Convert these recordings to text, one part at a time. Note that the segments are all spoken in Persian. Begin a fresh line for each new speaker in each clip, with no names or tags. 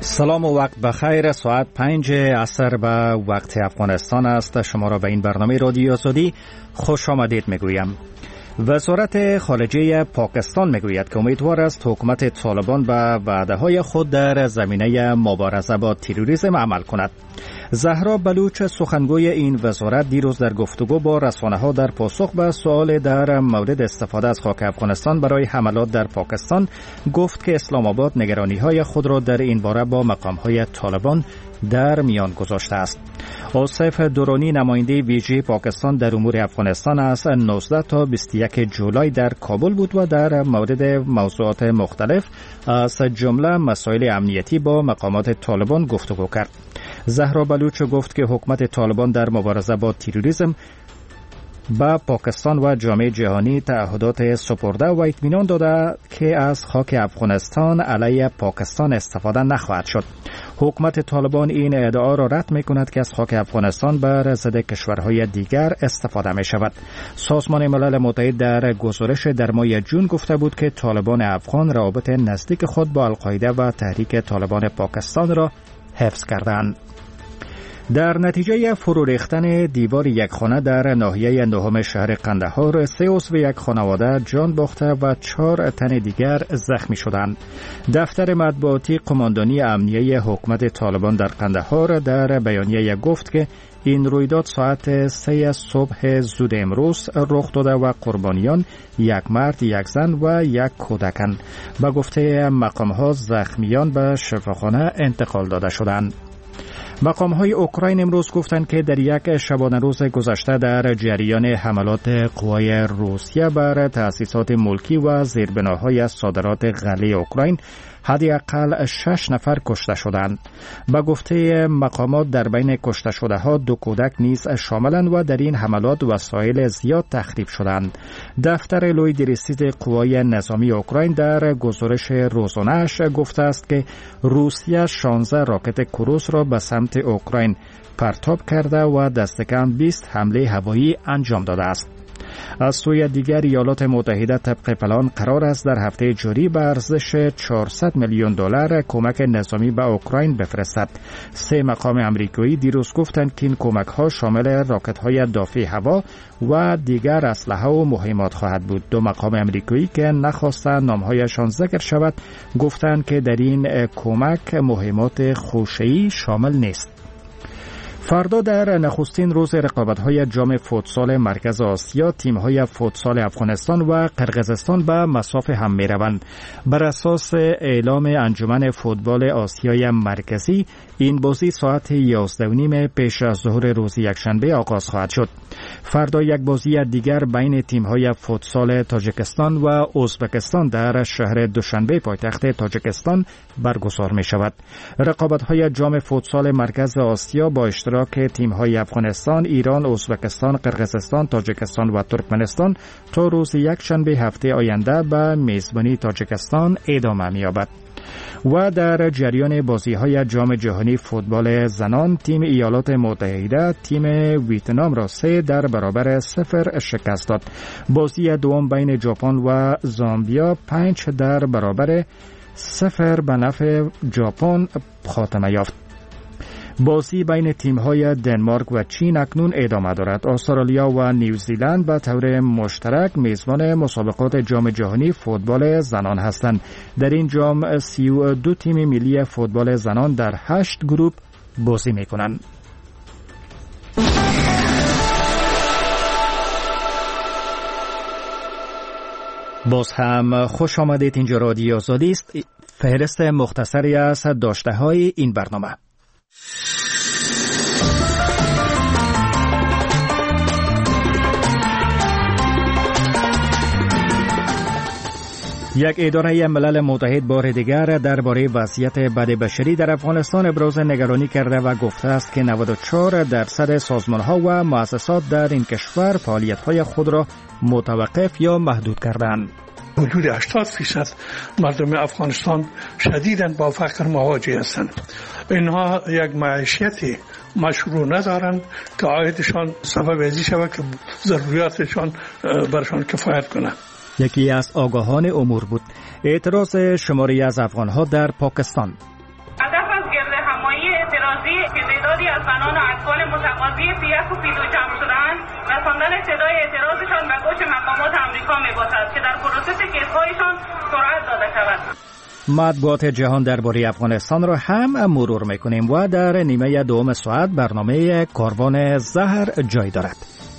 سلام و وقت بخیر. ساعت 5 عصر به وقت افغانستان است. شما را به این برنامه رادیو آزادی خوش آمدید میگویم. وزارت خارجه پاکستان میگوید که امیدوار است حکومت طالبان به وعده‌های خود در زمینه مبارزه با تروریسم عمل کند. زهرا بلوچ سخنگوی این وزارت دیروز در گفتگو با رسانه‌ها در پاسخ به سوال در مورد استفاده از خاک افغانستان برای حملات در پاکستان گفت که اسلام آباد نگرانی‌های خود را در این باره با مقام‌های طالبان در میان گذاشته است. آصف درانی نماینده ویژه پاکستان در امور افغانستان از 19 تا 21 جولای در کابل بود و در مورد موضوعات مختلف از جمله مسائل امنیتی با مقامات طالبان گفتگو کرد. زهرا بلوچ گفت که حکومت طالبان در مبارزه با تروریسم با پاکستان و جامعه جهانی تعهدات سپرده و اطمینان داده که از خاک افغانستان علیه پاکستان استفاده نخواهد شد. حکومت طالبان این ادعا را رد می کند که از خاک افغانستان بر ضد کشورهای دیگر استفاده می شود. سازمان ملل متحد در گزارش در ماه جون گفته بود که طالبان افغان روابط نزدیک خود با القاعده و تحریک طالبان پاکستان را حفظ کردند. در نتیجه فرو ریختن دیوار یک خانه در ناحیه نهم شهر قندهار 3 عضو یک خانواده جان باخته و 4 تن دیگر زخمی شدند. دفتر مطبوعاتی قماندانی امنیه حکومت طالبان در قندهار در بیانیه گفت که این رویداد ساعت 3 صبح زود امروز رخ داده و قربانیان یک مرد، یک زن و یک کودکند. به گفته مقام‌ها زخمیان به شفاخانه انتقال داده شدند. مقام‌های اوکراین امروز گفتند که در یک شبانه روز گذشته در جریان حملات قوای روسیه بر تأسیسات ملکی و زیربناهای صادرات غله اوکراین حداقل 6 نفر کشته شدند. به گفته مقامات در بین کشته شده ها 2 کودک نیز شاملند و در این حملات وسایل زیاد تخریب شدند. دفتر لوی رسید قوای نظامی اوکراین در گزارش روزانه‌اش گفته است که روسیه 16 راکت کروز را به سمت اوکراین پرتاب کرده و دست کم 20 حمله هوایی انجام داده است. از سوی دیگر ایالات متحده طبق پلان قرار است در هفته جاری به ارزش 400 میلیون دلار کمک نظامی به اوکراین بفرستد. 3 مقام آمریکایی دیروز گفتند که این کمک ها شامل راکت های دافع هوا و دیگر اسلحه و مهمات خواهد بود. 2 مقام آمریکایی که نخواستند نامهایشان ذکر شود گفتند که در این کمک مهمات خوشه‌ای شامل نیست. فردا در نخستین روز رقابت‌های جام فوتسال مرکز آسیا تیم‌های فوتسال افغانستان و قرقیزستان به مصاف هم می‌روند. بر اساس اعلام انجمن فوتبال آسیای مرکزی این بازی ساعت 11:30 پیش از ظهر روز یکشنبه آغاز خواهد شد. فردا یک بازی دیگر بین تیم‌های فوتسال تاجیکستان و ازبکستان در شهر دوشنبه پایتخت تاجیکستان برگزار می‌شود. رقابت‌های جام فوتسال مرکز آسیا با اشتراک تیم‌های افغانستان، ایران، ازبکستان، قرقیزستان، تاجیکستان و ترکمنستان تا روز یکشنبه هفته آینده به میزبانی تاجیکستان ادامه می‌یابد. و در جریان بازی‌های جام جهانی فوتبال زنان تیم ایالات متحده تیم ویتنام را 3-0 شکست داد. بازی دوم بین ژاپن و زامبیا 5-0 به نفع ژاپن خاتمه یافت. بازی بین تیم‌های دنمارک و چین اکنون ادامه دارد. استرالیا و نیوزیلند به طور مشترک میزبان مسابقات جام جهانی فوتبال زنان هستند. در این جام 32 تیم ملی فوتبال زنان در 8 گروه بازی می‌کنند. باز هم خوش آمدید. اینجا رادیو آزادی است. فهرست مختصری از داشته‌های این برنامه. یک اداره ملل متحد بار دیگر درباره وضعیت بدبشری در افغانستان ابراز نگرانی کرده و گفته است که 94% سازمان‌ها و مؤسسات در این کشور فعالیت‌های خود را متوقف یا محدود کردند.
حدود 80% مردم افغانستان شدیداً با فقر مواجه هستند. اینها یک معیشت مشروع ندارند که عایدشان سبب ازی شود که ضروریاتشان برشان کفایت کنند.
یکی از آگاهان امور بود. اعتراض شماری از افغان‌ها در پاکستان.
هدف تقاضی پی1 و پی2 جمع شدن رساندن صدای اعتراضشان به گوش مقامات آمریکا می‌باشد که در پروسس کیس‌هایشان سرعت داده شود.
مطبوعات جهان درباره افغانستان را هم مرور میکنیم و در نیمه دوم ساعت برنامه کاروان زهر جای دارد.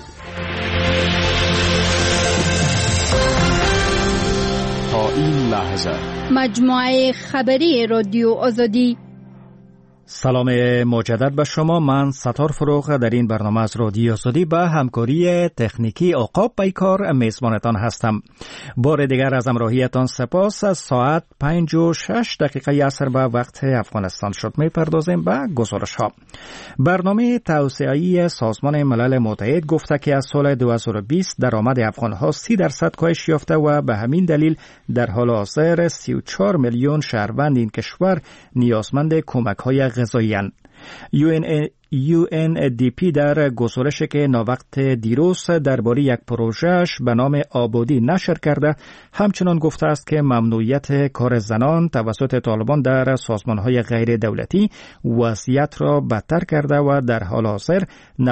تا این لحظه
مجموعه خبری رادیو آزادی.
سلام مجدد به شما. من ستار فروغ در این برنامه از رادیو آزادی به همکاری تکنیکی عقاب بیکار میزبانتان هستم. بار دیگر از همراهیتان سپاس. ساعت 5:06 عصر به وقت افغانستان شد. میپردازیم به گزارش ها. برنامه توسعه‌ای سازمان ملل متحد گفته که از سال 2020 درآمد افغان‌ها 30% کاهش یافته و به همین دلیل در حال حاضر 34 میلیون شهروند این کشور نیازمند کمک‌های غذایی‌اند. UNDP در گزارشی که ناوقت دیروز درباره یک پروژه‌اش به نام آبادی نشر کرده همچنان گفته است که ممنوعیت کار زنان توسط طالبان در سازمان‌های غیر دولتی وضعیت را بدتر کرده و در حال حاضر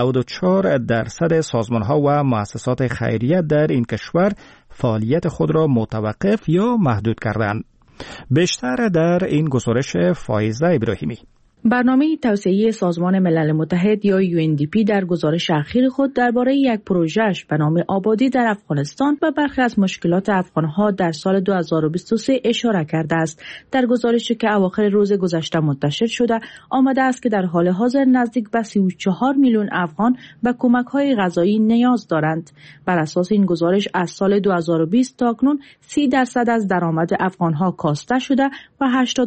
94% سازمان‌ها و مؤسسات خیریه در این کشور فعالیت خود را متوقف یا محدود کردند. بیشتر در این گزارش فایزه ابراهیمی.
برنامه توسعه‌ای سازمان ملل متحد یا UNDP در گزارش اخیر خود درباره یک پروژه‌اش به نام آبادی در افغانستان و برخی از مشکلات افغان‌ها در سال 2023 اشاره کرده است. در گزارشی که اواخر روز گذشته منتشر شده، آمده است که در حال حاضر نزدیک به 34 میلیون افغان به کمک‌های غذایی نیاز دارند. بر اساس این گزارش از سال 2020 تا اکنون 30% از درآمد افغان‌ها کاسته شده و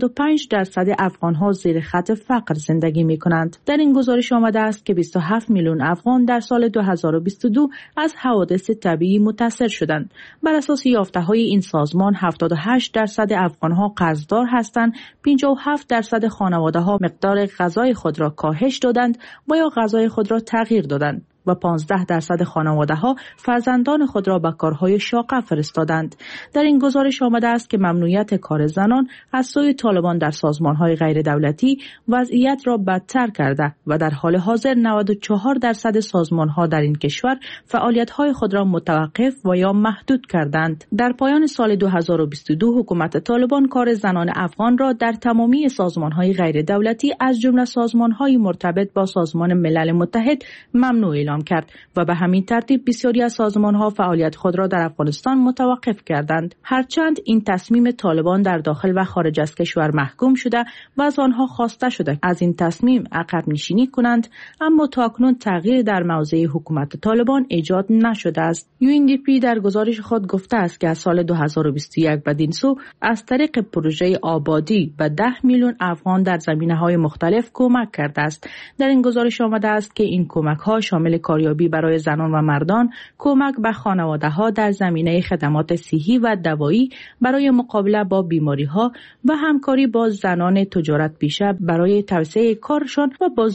85% افغان‌ها زیر خط فقر زندگی می کنند. در این گزارش آمده است که 27 میلیون افغان در سال 2022 از حوادث طبیعی متاثر شدند. بر اساس یافته‌های این سازمان 78% افغان‌ها قرضدار هستند، 57% خانواده‌ها مقدار غذای خود را کاهش دادند و یا غذای خود را تغییر دادند و 15% خانواده‌ها فرزندان خود را به کارهای شاقه فرستادند. در این گزارش آمده است که ممنوعیت کار زنان از سوی طالبان در سازمان‌های غیر دولتی وضعیت را بدتر کرده و در حال حاضر 94% سازمان‌ها در این کشور فعالیت‌های خود را متوقف و یا محدود کردند. در پایان سال 2022 حکومت طالبان کار زنان افغان را در تمامی سازمان‌های غیر دولتی از جمله سازمان‌های مرتبط با سازمان ملل متحد ممنوع اعلام کرد و به همین ترتیب بسیاری از سازمان‌ها فعالیت خود را در افغانستان متوقف کردند. هرچند این تصمیم طالبان در داخل و خارج از کشور محکوم شده و از آنها خواسته شده از این تصمیم عقب نشینی کنند، اما تاکنون تغییر در موضع حکومت طالبان ایجاد نشده است. UNDP در گزارش خود گفته است که از سال 2021 بدین سو از طریق پروژه آبادی به 10 میلیون افغان در زمینه‌های مختلف کمک کرده است. در این گزارش آمده است که این کمک‌ها شامل کاریابی برای زنان و مردان، کمک به خانواده‌ها در زمینه خدمات صحی و دوایی برای مقابله با بیماری‌ها و همکاری با زنان تجارت پیشه برای توسعه کارشان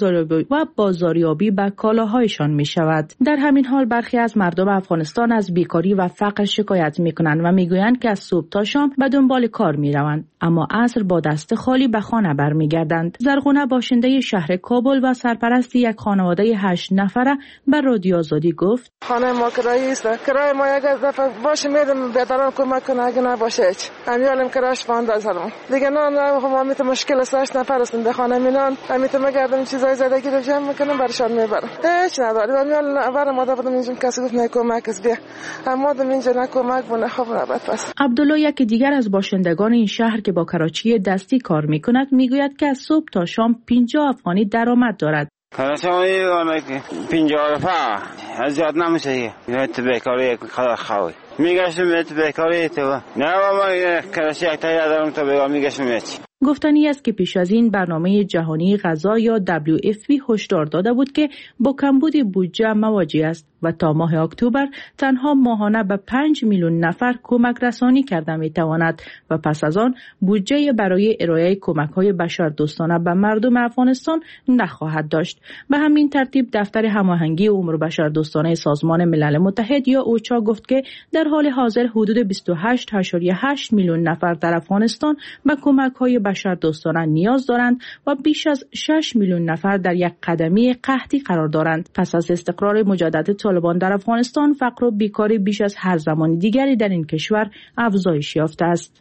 و بازاریابی به کالاهایشان می‌شود. در همین حال برخی از مردم افغانستان از بیکاری و فقر شکایت می‌کنند و می‌گویند که از صبح تا شام به دنبال کار می‌روند، اما عصر با دست خالی به خانه برمیگردند. زرغونه باشنده شهر کابل و سرپرست یک خانواده 8 نفره به رادیو آزادی گفت:
خانه ما کرایه است. کرایه ما یک دفعه باشه میدم بهتران کمک کنه، اگه نباشه هیچ. امیالم کرایش 15 سالم. دیگه نه ما میت مشکل است، 8 نفر است در خانه مینان. امیت مگردم چیزای زدگی رو جمع میکنم برشان میبرم. هیچ نداریم. امیال برام ما دادم اینجا کسی گفت نه کمک است بیا. اما دم اینجا نه کمک بونه خب نبات پس.
عبدالله یک دیگر از باشندگان این شهر که با کراچی دستی کار میکند میگوید که از صبح تا شام 50 افغانی درآمد دارد.
کارشوی اون 50 رفاه از زیاد نمیشه. میاد بیکاری خواهی. میگشتم تو بیکاری تو. نه ما کراچی یک تا دارم تو بگم میگشتم چی.
گفتنی است که پیش از این برنامه جهانی غذا یا WFP هشدار داده بود که با کمبود بودجه مواجه است و تا ماه اکتبر تنها ماهانه به 5 میلیون نفر کمک رسانی کرده میتواند و پس از آن بودجه برای ارائه کمک‌های بشردوستانه به مردم افغانستان نخواهد داشت. به همین ترتیب دفتر هماهنگی امور بشردوستانه سازمان ملل متحد یا اوچا گفت که در حال حاضر حدود 28.8 میلیون نفر در افغانستان به کمک‌های بشردوستانه نیاز دارند و بیش از 6 میلیون نفر در یک قدمی قحطی قرار دارند. پس از استقرار مجدد طالبان در افغانستان، فقر و بیکاری بیش از هر زمان دیگری در این کشور افزایش یافته است.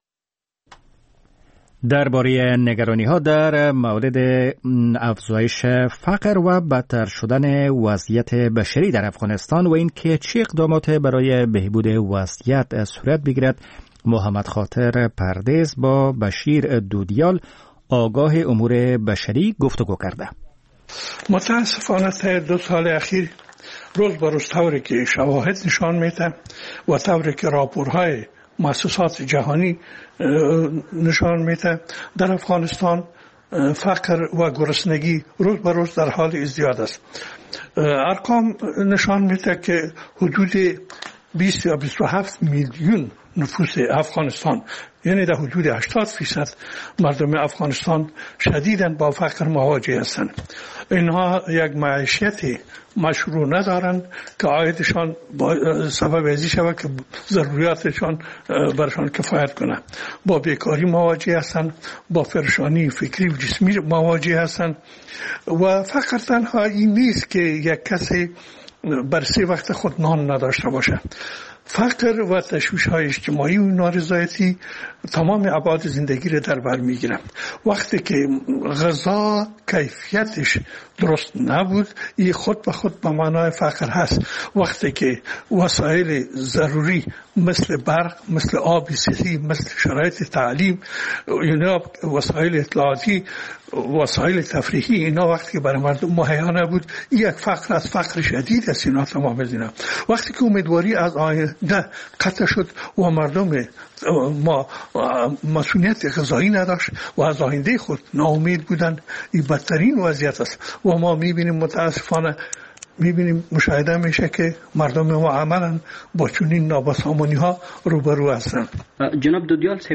درباره نگرانی‌ها در مورد افزایش فقر و بدتر شدن وضعیت بشری در افغانستان و اینکه چه اقدامات برای بهبود وضعیت صورت بگیرد، محمد خاطر پردیس با بشیر دودیال آگاه امور بشری گفتگو کرده.
متاسفانه تا 2 سال اخیر روز به روز طوری که شواهد نشان میده و طوری که راپورهای مؤسسات جهانی نشان میده، در افغانستان فقر و گرسنگی روز به روز در حال ازدیاد است. ارقام نشان میده که حدود 20 یا 27 میلیون نفوس افغانستان، یعنی در حدود 80% مردم افغانستان شدیداً با فقر مواجه هستند. اینها یک معیشت مشروع ندارند که عایدشان سبب ازی شود که ضروریاتشان برشان کفایت کنه. با بیکاری مواجه هستند، با پریشانی فکری و جسمی مواجه هستند. و فقر تنها این نیست که یک کسی بر 3 وقت خود نان نداشته باشه. فقر و تشویش‌های اجتماعی و نارضایتی تمام ابعاد زندگی را در بر می‌گیرند. وقتی که غذا کیفیتش درست نبود، این خود به خود به معنای فقر هست. وقتی که وسایل ضروری مثل برق، مثل آب صحی، مثل شرایط تعلیم، اینا وسایل اطلاعاتی، وسایل تفریحی، اینا وقتی که برای مردم مهیا نبود، این یک فقر از فقر شدید است. اینا تمام اینا وقتی که امیدواری از آینده قطع شد و مردم ما مسئولیت غذایی نداشت و از آینده خود ناامید بودن، این بدترین وضعیت است. و ما میبینیم متاسفانه مشاهده میشه که مردم ما عملا با چنین نابسامانی ها روبرو هستند.
جناب دودیال صاحب،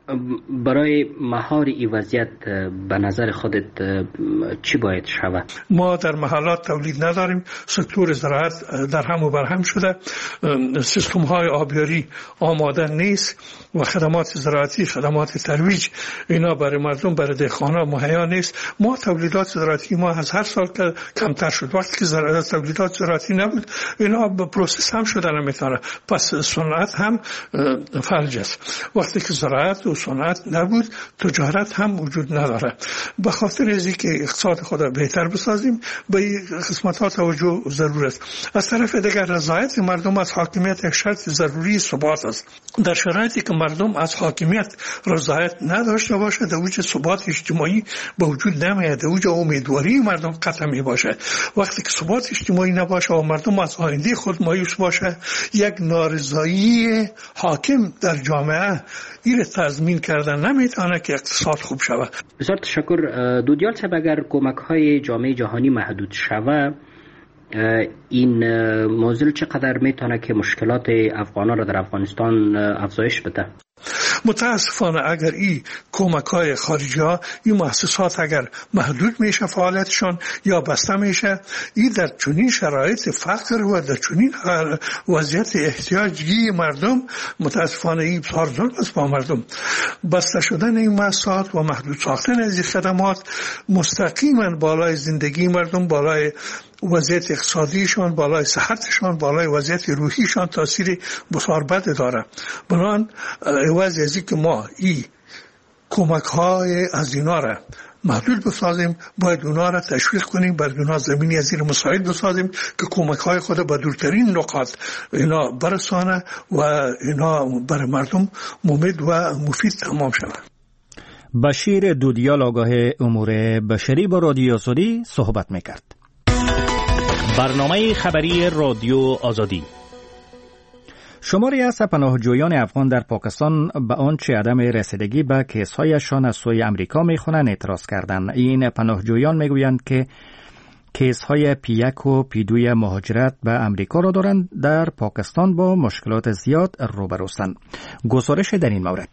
برای مهار این وضعیت به نظر خودت چی باید شود؟ ما
در محلات تولید نداریم، سکتور زراعت در هم و بر هم شده، سیستم های آبیاری آماده نیست و خدمات زراعتی، خدمات ترویج اینا برای مردم، برای دهقانا مهیا نیست. ما تولیدات زراعتی ما از هر سال کمتر شد. وقتی که تولیدات زراعتی نبود، اینا به پروسس هم شده نمیتونه، پس صنعت هم فلج است. وقتی که زراعت و صنعت نبود، تجارت هم وجود نداره. به خاطر از اینکه اقتصاد خود بهتر بسازیم، به این قسمت‌ها توجه ضرور است. از طرف دیگر رضایت مردم از حاکمیت یک شرط ضروری ثبات است. در شرایطی که مردم از حاکمیت رضایت نداشته باشه، در اوج ثبات اجتماعی به وجود نمیاد، در اوج امیدواری مردم قطع می باشه. وقتی که ثبات اجتماعی نباشه و مردم از آینده خود مایوس باشه، یک نارضایی حاکم در جامعه این تضمین کردن نمیتونه که اقتصاد خوب شود.
بسیار تشکر. دودیال صاحب، اگر کمک‌های جامعه جهانی محدود شود، این موضوع چقدر میتونه که مشکلات افغانان را در افغانستان افزایش بده؟
متاسفانه اگر این کمک‌های خارجی ها، این مؤسسات اگر محدود میشه فعالیتشان یا بسته میشه، این در چنین شرایط فقر و در چنین وضعیت احتیاجی مردم، متاسفانه این بسیار ظلم است با مردم. بسته شدن این مؤسسات و محدود ساختن از این خدمات مستقیما بالای زندگی مردم، بالای وضعیت اقتصادیشان، بالای صحتشان، بالای وضعیت روحیشان تاثیر بسیار بد داره. بنابراین عوض از اینکه ما این کمک‌های از اینا را محدود بسازیم، باید اونا را تشویق کنیم، باید اونا زمینی از این مساعد بسازیم که کمک‌های خود به دورترین نقاط اینا برسانه و اینا برای مردم مفید و مفید تمام شود.
بشیر دودیال آگاه امور بشری با رادیو آزادی صحبت میکرد. برنامه خبری رادیو آزادی. شماری از پناهجویان افغان در پاکستان به آنچه عدم رسیدگی به کیس‌هایشان از سوی امریکا می‌خوانند اعتراض کردند. این پناهجویان می‌گویند که کیس‌های P1 و P2 مهاجرت به امریکا را دارند، در پاکستان با مشکلات زیاد روبروستند. گزارش در این مورد.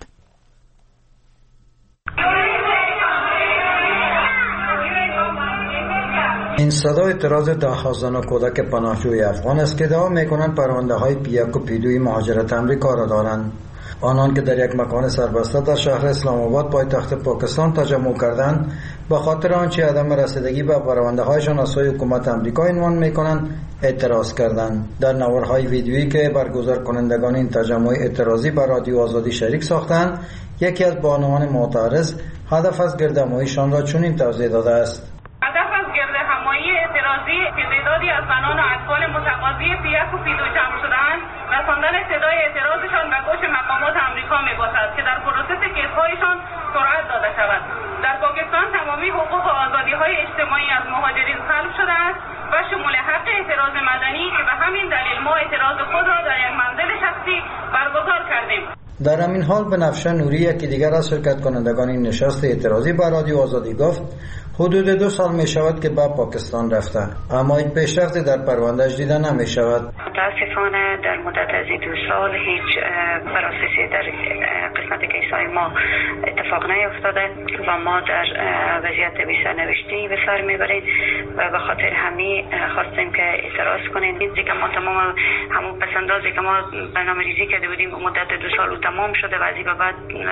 این صدا اعتراض درخواستان و کودک پناهجوی افغان است که ادعا می‌کنند پرونده‌های P1 و P2 مهاجرت امریکا را دارند. آنان که در یک مکان سربسته در شهر اسلام آباد پایتخت پاکستان تجمع کردند به خاطر آنچه عدم رسیدگی به پرونده‌هایشان از سوی حکومت آمریکا عنوان می‌کنند اعتراض کردند. در نوارهای ویدیویی که برگزار کنندگان این تجمع اعتراضی به رادیو آزادی شریک ساختند، یکی از بانوان معترض هدف از گردهماییشان را چنین توضیح داده است:
هدف از گردهمایی اعتراضی که تعدادی از زنان و اطفال متقاضی پیک و پیدو جمع شده‌اند، رساندن صدای اعتراضشان به گوش مقامات آمریکا می‌باشد که در پروسس کیس‌هایشان سرعت داده شود. در پاکستان تمامی حقوق و آزادی‌های اجتماعی از مهاجرین سلب شده است و شمول حق اعتراض مدنی که به همین دلیل ما اعتراض خود را در یک منزل شخصی برگزار کردیم. در
همین حال بنفشه نوری، یکی دیگر از شرکت کنندگان این نشست اعتراضی به رادیو آزادی گفت حدود 2 سال می شود که به پاکستان رفته، اما این پیشرفتی در پروندهش دیده نمی شود.
متاسفانه در مدت از 2 سال هیچ پروسسی در قسمت کیسای ما اتفاق نیفتاده و ما در وضعیت بسیار نوشته‌ای به سر میبریم و به خاطر همین خواستیم که اعتراض کنیم. دیگه ما تمام همون پسندازی که ما برنامه‌ریزی کرده بودیم به مدت 2 سال تمام شده و از این به بعد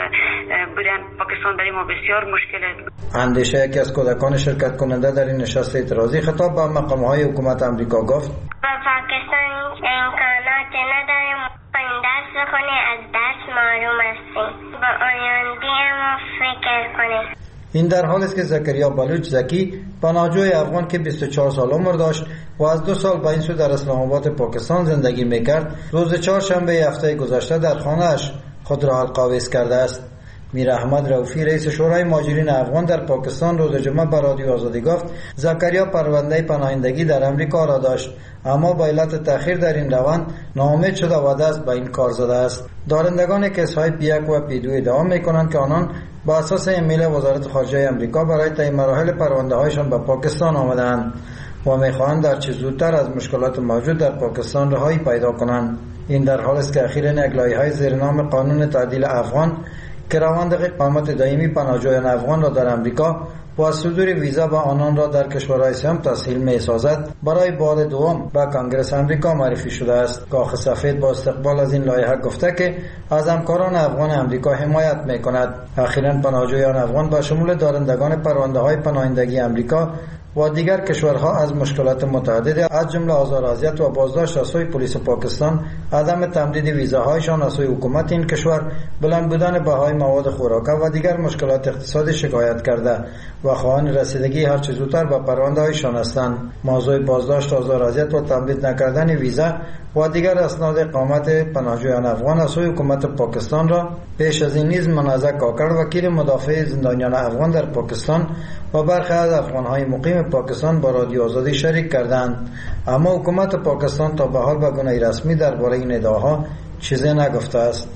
بودن پاکستان برای ما بسیار مشکله.
اندیشه یکی از کودکان شرکت کننده در این نشست اعتراضی خطاب به مقام‌های حکومت آمریکا گفت:
با پاکستان امکانات نداریم، این درس بخونیم، از درس محروم هستیم، با آینده ما فکر کنیم.
این در حالی است که زکریا بلوچ زکی، پناهجوی افغان که 24 سال عمر داشت و از 2 سال به این سو در اسلام آباد پاکستان زندگی میکرد، روز چهارشنبه هفته گذشته در خانه‌اش خود را حلق‌آویز کرده است. میر احمد رؤوفی، رئیس شورای مهاجرین افغان در پاکستان، روز جمعه به رادیو آزادی گفت زکریا پرونده پناهندگی در امریکا را داشت، اما به علت تأخیر در این روند ناامید شده و دست به این کار زده است. دارندگان کیس‌های پیک و پیدو ادعا می‌کنند که آنان با اساس ایمیل وزارت خارجه امریکا برای طی مراحل پرونده‌هایشان به پاکستان آمدند و می‌خواهند در چه زودتر از مشکلات موجود در پاکستان رهایی پیدا کنند. این در حالی است که اخیراً اقلایه‌های زیر نام قانون تعدیل افغان که روند اقامت دائمی پناهجویان افغان را در امریکا با صدور ویزا به آنان را در کشورهای سوم تسهیل می‌سازد، برای بار دوم به کانگرس امریکا معرفی شده است. کاخ سفید با استقبال از این لایحه گفته که از همکاران افغان امریکا حمایت می‌کند. اخیراً پناهجویان افغان با شمول دارندگان پرونده‌های پناهندگی امریکا و دیگر کشورها از مشکلات متعدد از جمله آزار و اذیت و بازداشت از سوی پلیس پاکستان، عدم تمدید ویزاهایشان از سوی حکومت این کشور، بلند بودن بهای مواد خوراکه و دیگر مشکلات اقتصادی شکایت کرده و خواهان رسیدگی هر چه زودتر به پرونده‌هایشان هستند. موضوع بازداشت، آزار و اذیت و تمدید نکردن ویزا و دیگر اسناد اقامت پناهجویان افغان از سوی حکومت پاکستان را پیش از این نیز منازع کاکر، وکیل مدافع زندانیان افغان در پاکستان و برخی از افغان‌های مقیم پاکستان با رادیو آزادی شریک کردند، اما حکومت پاکستان تا به حال به گونه رسمی درباره این ادعاها چیزی نگفته است.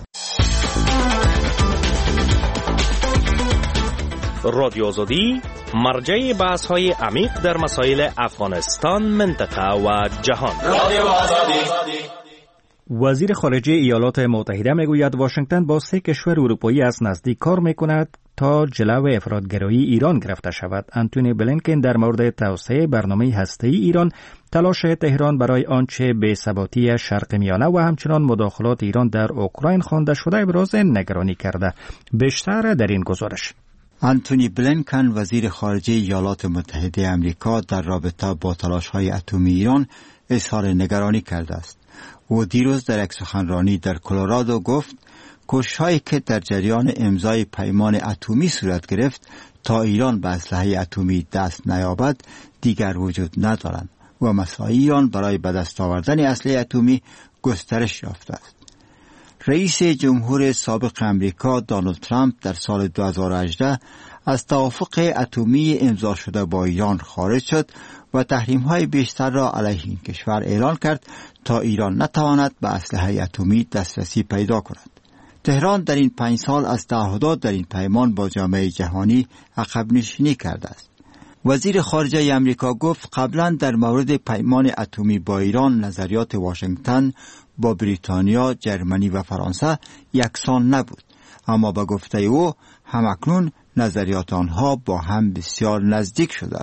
رادیو آزادی مرجع بحث‌های عمیق در مسائل افغانستان، منطقه و جهان. رادیو آزادی.
وزیر خارجه ایالات متحده میگوید واشنگتن با 3 کشور اروپایی از نزدیک کار میکند تا جلو افراطگرایی ایران گرفته شود. انتونی بلینکن در مورد توسعه برنامه هسته‌ای ایران، تلاش تهران برای آنچه بی‌ثباتی شرق میانه و همچنان مداخلات ایران در اوکراین خوانده شده ابراز نگرانی کرده. بیشتر در این گزارش.
انتونی بلینکن، وزیر خارجه ایالات متحده آمریکا، در رابطه با تلاش‌های اتمی ایران اظهار نگرانی کرده است. او دیروز در یک سخنرانی در کلرادو گفت کوشش‌هایی که در جریان امضای پیمان اتمی صورت گرفت تا ایران به اسلحه اتمی دست نیابد دیگر وجود ندارند و مساعی ایران برای به دست آوردن اسلحه اتمی گسترش یافته است. رئیس جمهور سابق امریکا دونالد ترامپ در سال 2018 از توافق اتمی امضا شده با ایران خارج شد و تحریم‌های بیشتر را علیه این کشور اعلان کرد تا ایران نتواند به اسلحه اتمی دسترسی پیدا کند. تهران در این 5 سال از تعهدات در این پیمان با جامعه جهانی عقب نشینی کرده است. وزیر خارجه امریکا گفت قبلا در مورد پیمان اتمی با ایران نظریات واشنگتن با بریتانیا، جرمنی و فرانسه یکسان نبود، اما به گفته او همکنون نظریات آنها با هم بسیار نزدیک شده است.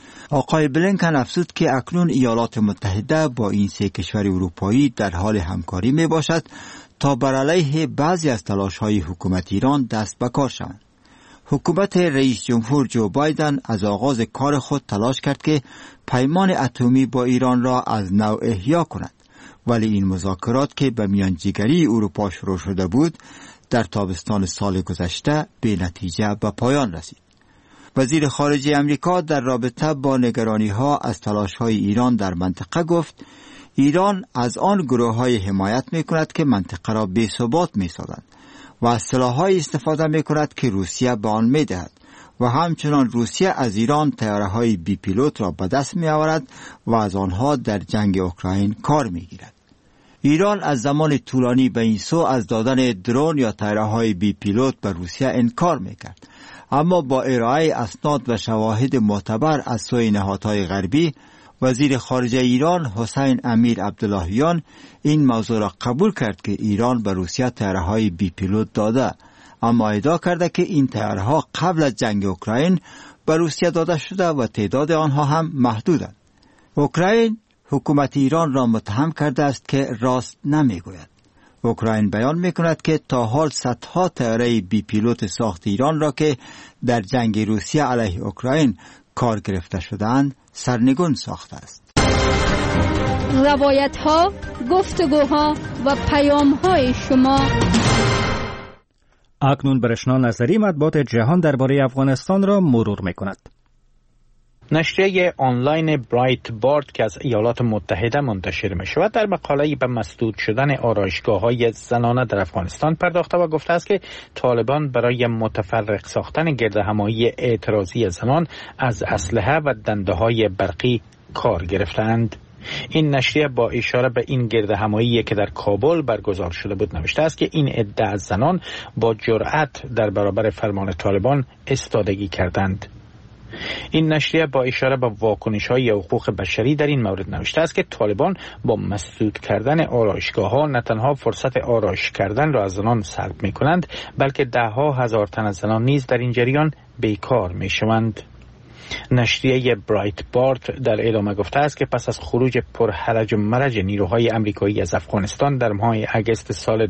آقای بلینکن افزود که اکنون ایالات متحده با این سه کشور اروپایی در حال همکاری می باشد تا بر علیه بعضی از تلاش‌های حکومت ایران دست به کار شوند. حکومت رئیس جمهور جو بایدن از آغاز کار خود تلاش کرد که پیمان اتمی با ایران را از نو احیا کند، ولی این مذاکرات که به میانجیگری اروپا شروع شده بود در تابستان سال گذشته به نتیجه به پایان رسید. وزیر خارجه امریکا در رابطه با نگرانی‌ها از تلاش‌های ایران در منطقه گفت ایران از آن گروه‌های حمایت می‌کند که منطقه را بی‌ثبات می‌سازند و از سلاح‌های استفاده می‌کند که روسیه به آن می‌دهد و همچنان روسیه از ایران طیاره‌های بی پیلوت را به دست می‌آورد و از آنها در جنگ اوکراین کار می‌گیرد. ایران از زمان طولانی به این سو از دادن درون یا طیاره‌های بی پیلوت به روسیه انکار می‌کرد، اما با ارائه اسناد و شواهد معتبر از سوی نهادهای غربی، وزیر خارجه ایران حسین امیر عبداللهیان این موضوع را قبول کرد که ایران به روسیه طیاره‌های بی پیلوت داده، اما ادعا کرده که این طیاره‌ها قبل از جنگ اوکراین به روسیه داده شده و تعداد آنها هم محدودند. اوکراین حکومت ایران را متهم کرده است که راست نمیگوید. اوکراین بیان میکند که تا حال صدها طیاره بی پیلوت ساخت ایران را که در جنگ روسیه علیه اوکراین کار گرفته شده‌اند سرنگون ساخته است.
روایت‌ها، گفتگوها و پیام‌های شما.
اکنون برشنا نظری مطبوعات جهان درباره افغانستان را مرور میکند.
نشریه آنلاین برایت بارد که از ایالات متحده منتشر می شود در مقاله‌ای به مسدود شدن آرایشگاه‌های زنانه در افغانستان پرداخته و گفته است که طالبان برای متفرق ساختن گردهمایی اعتراضی زنان از اسلحه و دنده‌های برقی کار گرفتند. این نشریه با اشاره به این گردهمایی که در کابل برگزار شده بود نوشته است که این عده از زنان با جرأت در برابر فرمان طالبان استادگی کردند. این نشریه با اشاره به واکنش‌های حقوق بشری در این مورد نوشته است که طالبان با مسدود کردن آرایشگاه‌ها نه تنها فرصت آرایش کردن را از زنان سلب می‌کنند، بلکه ده‌ها هزار تن از زنان نیز در این جریان بیکار می‌شوند. نشریه برایت بارد در ادامه گفته است که پس از خروج پرحرج و مرج نیروهای آمریکایی از افغانستان در ماه اگست سال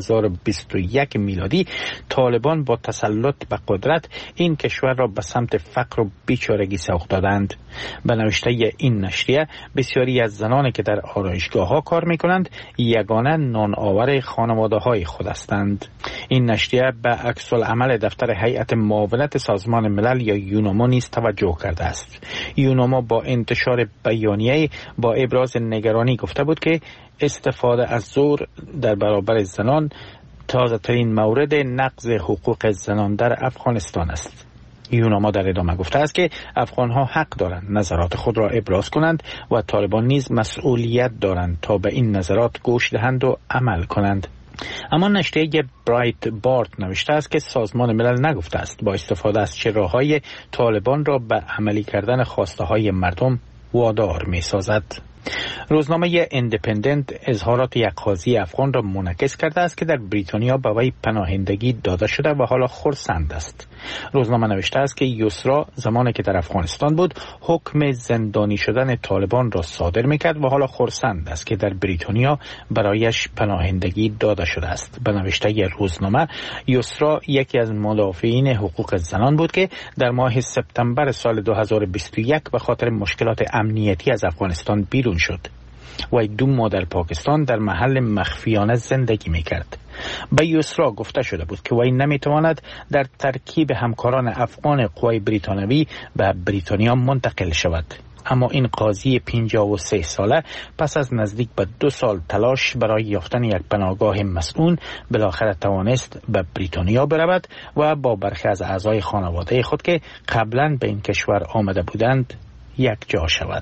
2021 میلادی، طالبان با تسلط به قدرت این کشور را به سمت فقر و بیچارگی سوق دادند. به نوشته این نشریه بسیاری از زنانی که در آرایشگاه‌ها کار می‌کنند یگانه نان آور خانواده‌های خود هستند. این نشریه به عکس العمل دفتر هیئت معاونت سازمان ملل یا یوناما نیز توجه کرده است. یوناما با انتشار بیانیه‌ای با ابراز نگرانی گفته بود که استفاده از زور در برابر زنان تازه ترین مورد نقض حقوق زنان در افغانستان است. یوناما در ادامه گفته است که افغان‌ها حق دارند نظرات خود را ابراز کنند و طالبان نیز مسئولیت دارند تا به این نظرات گوش دهند و عمل کنند. اما نشریه برایت بارد نوشته است که سازمان ملل نگفته است با استفاده از چه راه‌های طالبان را به عملی کردن خواسته‌های مردم وادار می‌سازد. روزنامه اندیپندنت اظهارات یک قاضی افغان را منعکس کرده است که در بریتانیا به وی پناهندگی داده شده و حالا خرسند است. روزنامه نوشته است که یسرا زمانی که در افغانستان بود حکم زندانی شدن طالبان را صادر میکرد و حالا خرسند است که در بریتانیا برایش پناهندگی داده شده است. به نوشته روزنامه، یسرا یکی از مدافعین حقوق زنان بود که در ماه سپتامبر سال 2021 به خاطر مشکلات امنیتی از افغانستان بیرون شد. وی 2 ماه در پاکستان در محل مخفیانه زندگی میکرد. به یسرا گفته شده بود که وی نمیتواند در ترکیب همکاران افغان قوای بریتانوی به بریتانیا منتقل شود. اما این قاضی 53 ساله پس از نزدیک به 2 سال تلاش برای یافتن یک پناهگاه مسئول بالاخره توانست به بریتانیا برود و با برخی از اعضای خانواده خود که قبلا به این کشور آمده بودند یک جا شود.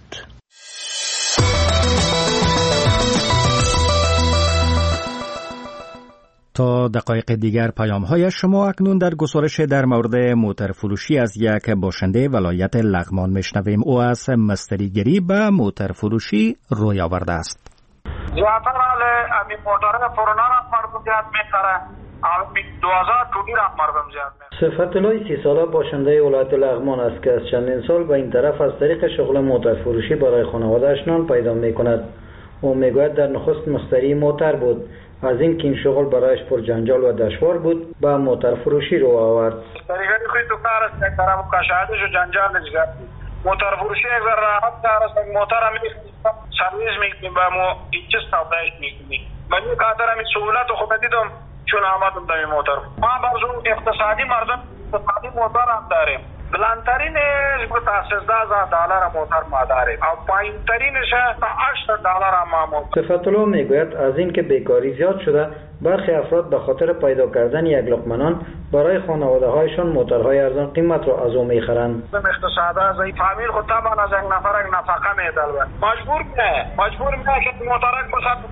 تا دقایق دیگر پیام‌های شما اکنون در گزارش در مورد موتر فروشی از یک باشنده ولایت لغمان میشنویم. او از مستریگری به موتر فروشی روی آورده است.
زیادتر حال امی موتر فرونا را مربوطیت می‌خوره. 2000 تولی را مردم زیاد میکنه.
صفت الله 30 ساله باشنده ولایت لغمان است که از چندین سال به این طرف از طریق شغل موتر فروشی برای خانواده‌اش نان پیدا میکند. او میگوید در نخست مشتری موتر بود، از این که این شغل برایش پر جنجال و دشوار بود به موتر فروشی رو آورد.
طریقه خوی تو کار است که طرف کشادش و جنجالش زیاد. موتر فروشی یک ذره راحت کار است. موتر هم سرویس میکنیم با مو هیچ استفاده میکنیم. من این خاطر هم سهولت خود دیدم چون آمدم در موتر. ما برزو اقتصادی مردم اقتصادی موتر هم داریم. بلندترینش تا $13,000 موتر ما داریم و پایینترینش تا $8 ما موتر.
صفت الله میگوید از این که بیکاری زیاد شده برخی افراد به خاطر پیدا کردن یک لقمه نان برای خانواده هایشان موترهای ارزان قیمت را از او میخرند.
اقتصاد از این فامیل خود طبعا از یک نفر یک نفقه میدل مجبور میشه که موترک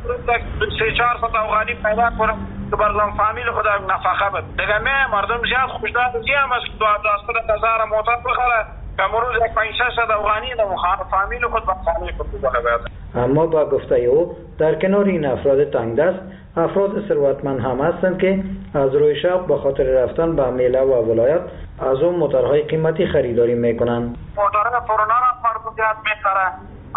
بسات 300-400 افغانی پیدا کنم که برزن فامیل خود یک نفقه بده. دیگه مردم زیاد خوشدار زیام است که 12,000 موتر بخره که مروز یک 500 افغانی در فامیل خود به فامیل خود بده.
اما با گفته او در کنار این افراد تنگ دست افراد ثروتمند هم هستند که از روی شوق به خاطر رفتن به میله و ولایت از اون موترهای قیمتی خریداری میکنند.
موترهای پرونا را مردم زیاد میخره،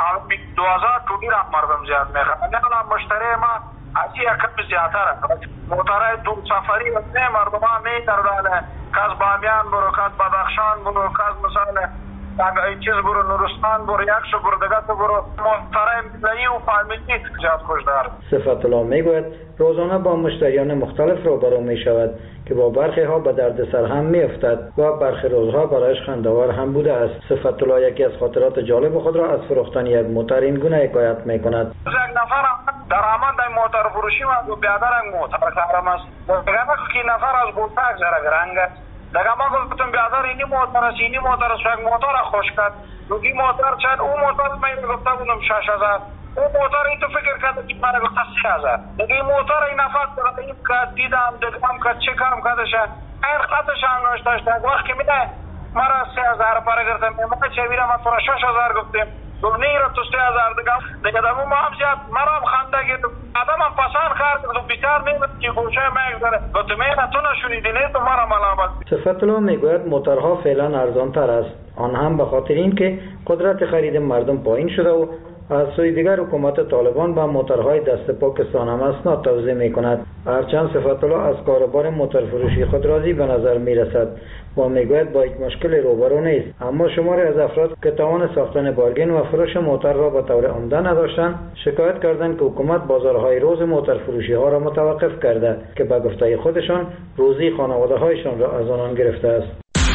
2000 تولی را مردم زیاد میخره. نه مشتری ما از این کم زیادتره. موترهای دور سفری و مردم ها میترونه کاز بامیان برو، کاز بدخشان برو، کاز مثلا این چیز برو، نورستان برو، یکشو برو، دگت برو، موترهای ملی و فامیلی زیاد خوشدار.
صفت الله میگوید روزانه با مشتریان مختلف روبرو می شود که با برخی ها به دردسر هم می افتد و برخی روزها برایش خنده‌آور هم بوده است. صفت الله یکی از خاطرات جالب خود را از فروختن یک موتر این گونه حکایت می کند.
یک نفر درآمد در موتر فروشی و بیادر یک موتر کارم است. دیگه که نفر از بوتاک زره گرنگ است. دیگه ما گفتم بیادر اینی موتر است، اینی موتر است، یک موتر خوش کرد. دوگی موتر چند اون موتر من گفتم بودم 6,000. اون موتر این تو فکر کرده که من گفتم 30,000. دیگه این موتر این نفر این که دیدم دکم که چه کارم کردشه این خطش هم نوشتش در وقت که میده مرا 3,000 پاره گرفتم من چه میرم من تو را 6,000 گفتیم دونه را تو 3,000 دیگه دمو ما هم زیاد مرا هم خنده گرد آدم هم پسند کرد تو بیکار میمد که گوشه میگذاره گفت میره تو نشونیدی نه تو مرا ملامت.
صفت الله میگوید موترها فعلا ارزان تر است، آن هم به خاطر این که قدرت خرید مردم پایین شده و از سوی دیگر حکومت طالبان با موترهای دست پاکستان هم اسناد توزیع می کند. هرچند صفت الله از کاروبار موتر فروشی خود راضی به نظر می رسد و میگوید با یک مشکل روبرو نیست، اما شماری از افراد که توان ساختن بارگین و فروش موتر را به طور عمده نداشتند شکایت کردند که حکومت بازارهای روز موتر فروشی ها را متوقف کرده که به گفته خودشان روزی خانواده هایشان را از آنان گرفته است.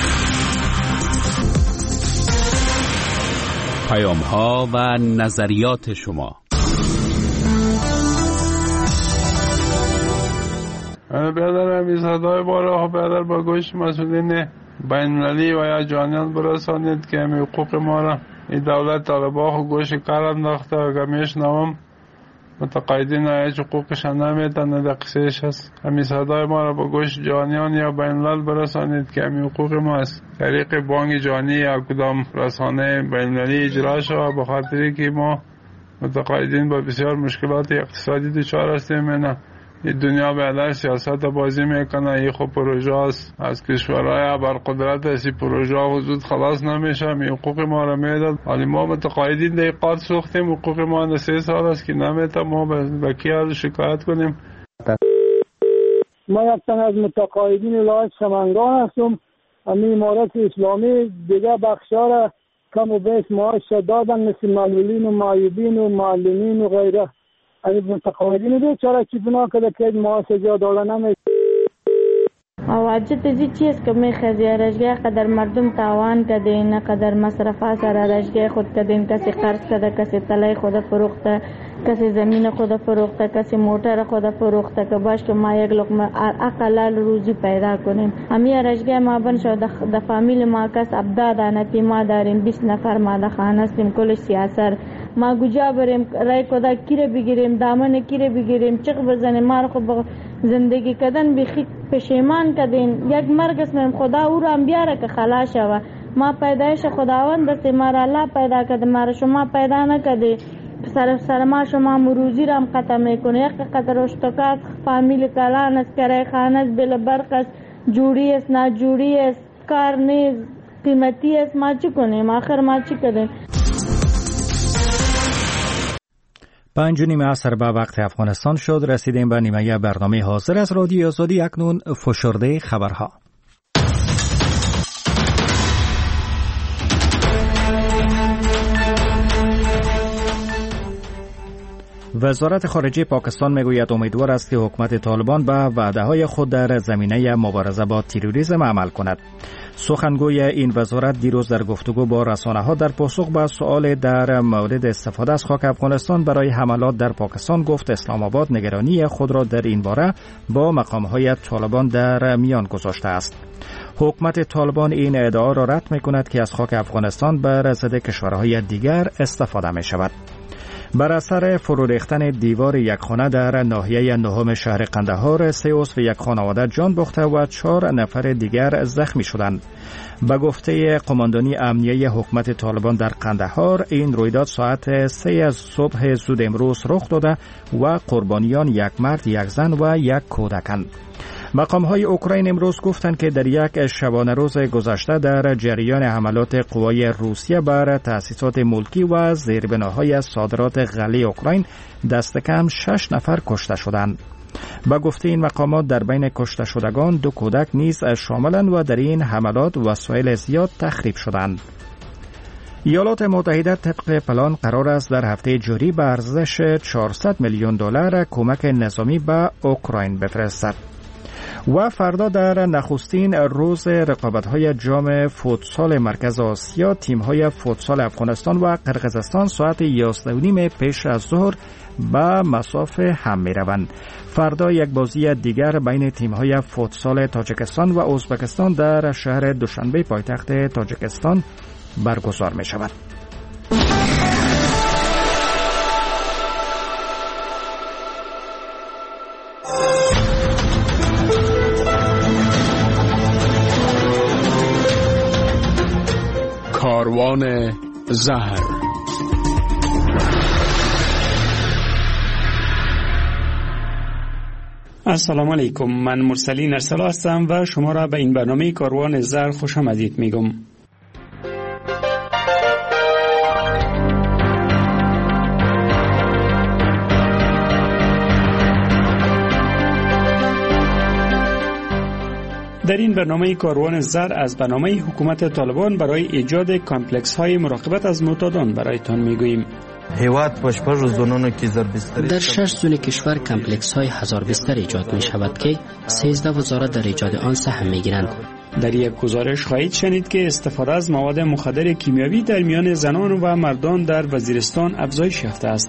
پیام‌ها و نظریات شما.
برادر میزادای بارا برادر با گوش مسئولین بین‌المللی و یا جهانیان برسانید که همی حقوق ما را این دولت طالبان گوش کار انداخته و که میشنوم متقاعدین هیچ حقوقشان نمیدن در قصهش هست. همی صدای ما را با گوش جهانیان یا بین‌الملل برسانید که همی حقوق ما است. طریق بانک جهانی یا کدام رسانه بین‌المللی اجرا شود به خاطری که ما متقاعدین با بسیار مشکلات اقتصادی دچار هستیم. نه این دنیا به علیه سیاست بازی میکنه، این خب پروژه است از کشورهای برقدرت است، این پروژه وجود خلاص نمیشه، این حقوق ما را میداد. ولی ما متقاعدین در قاط سوختیم، حقوق ما 3 سال است که نمیتونیم ما به کی شکایت کنیم.
ما یک تن از متقاعدین ولایت سمنگان هستم. همین امارت اسلامی دیگه بخشا را کم و بیش معاش دادن مثل معلولین و معیوبین و معلمین و غیره. اگه متقاعدین بیچاره چی بنا کرده که معاش جا داده نمیشه.
واجد ازی چیز که میخوازی رشگاه قدر مردم تاوان کده نه قدر مصرفه سر رشگاه خود کده، کسی قرض کده، کسی طلای خود فروخته، کسی زمین خود فروخته، کسی موتر خود فروخته که باش که ما یک لقمه اقلال روزی پیدا کنیم. همین رشگاه ما بن شد د فامیل ما کس ابدا دانتی ما داریم 20 نفر ما د خانه استیم کلش سیاست ما گوجا بریم رای کدا کیره بگیریم دامن کیره بگیریم چق بزنیم ما خو زندگی کردن بخی پشیمان کردین یک مرگ اسم خدا او رو هم بیاره که خلاص شوه. ما پیدایش خداوند است، ما را الله پیدا کرده، ما را شما پیدا نکرده. سر ما شما روزی را هم قطع میکنه. یک قطر اشتکات فامیل کلان است، کرای خانه است، بل برق است، جوری است، ناجوری است، کار نیست، قیمتی است. ما چی کنیم؟ آخر ما چی کنیم؟
5:30 عصر به وقت افغانستان شد. رسیدیم به نیمه برنامه حاضر از رادیو آزادی. اکنون فشرده خبرها. وزارت خارجه پاکستان میگوید امیدوار است که حکومت طالبان به وعده‌های خود در زمینه مبارزه با تروریسم عمل کند. سخنگوی این وزارت دیروز در گفتگو با رسانه‌ها در پاسخ به سؤال در مورد استفاده از خاک افغانستان برای حملات در پاکستان گفت اسلام آباد نگرانی خود را در این باره با مقام‌های طالبان در میان گذاشته است. حکومت طالبان این ادعا را رد می‌کند که از خاک افغانستان بر ضد کشورهای دیگر استفاده می‌شود. بر اثر فرو ریختن دیوار یک خانه در ناحیه نهم شهر قندهار 3 عضو یک خانواده جان باخته و 4 نفر دیگر زخمی شدند. به گفته قماندانی امنیه حکومت طالبان در قندهار این رویداد ساعت 3 صبح زود امروز رخ داده و قربانیان یک مرد، یک زن و یک کودکند. مقام‌های اوکراین امروز گفتند که در یک شبانه روز گذشته در جریان حملات قوای روسیه بر تأسیسات ملکی و زیربناهای صادرات غله اوکراین دست کم 6 نفر کشته شدند. با گفته این مقامات در بین کشته شدگان 2 کودک نیز شاملند و در این حملات وسایل زیاد تخریب شدند. ایالات متحده طبق پلان قرار است در هفته جاری به ارزش 400 میلیون دلار کمک نظامی به اوکراین بفرستد. و فردا در نخستین روز رقابت‌های جام فوتسال مرکز آسیا تیم‌های فوتسال افغانستان و قرقیزستان ساعت 11:30 پیش از ظهر به مسافه هم می‌روند. فردا یک بازی دیگر بین تیم‌های فوتسال تاجیکستان و ازبکستان در شهر دوشنبه پایتخت تاجیکستان برگزار می‌شود.
کاروان زهر.
السلام علیکم، من مرسلین ارسلا هستم و شما را به این برنامه کاروان زهر خوش آمدید میگم. در این برنامه کاروان زر از برنامه حکومت طالبان برای ایجاد کامپلکس های مراقبت از معتادان برایتان میگوییم.
در 6 زون کشور کامپلکس های 1000 بستر ایجاد می شود که 13 وزارت در ایجاد آن سهم می گیرند.
در یک گزارش خواهید شنید که استفاده از مواد مخدر کیمیاوی در میان زنان و مردان در وزیرستان افزایش یافته است.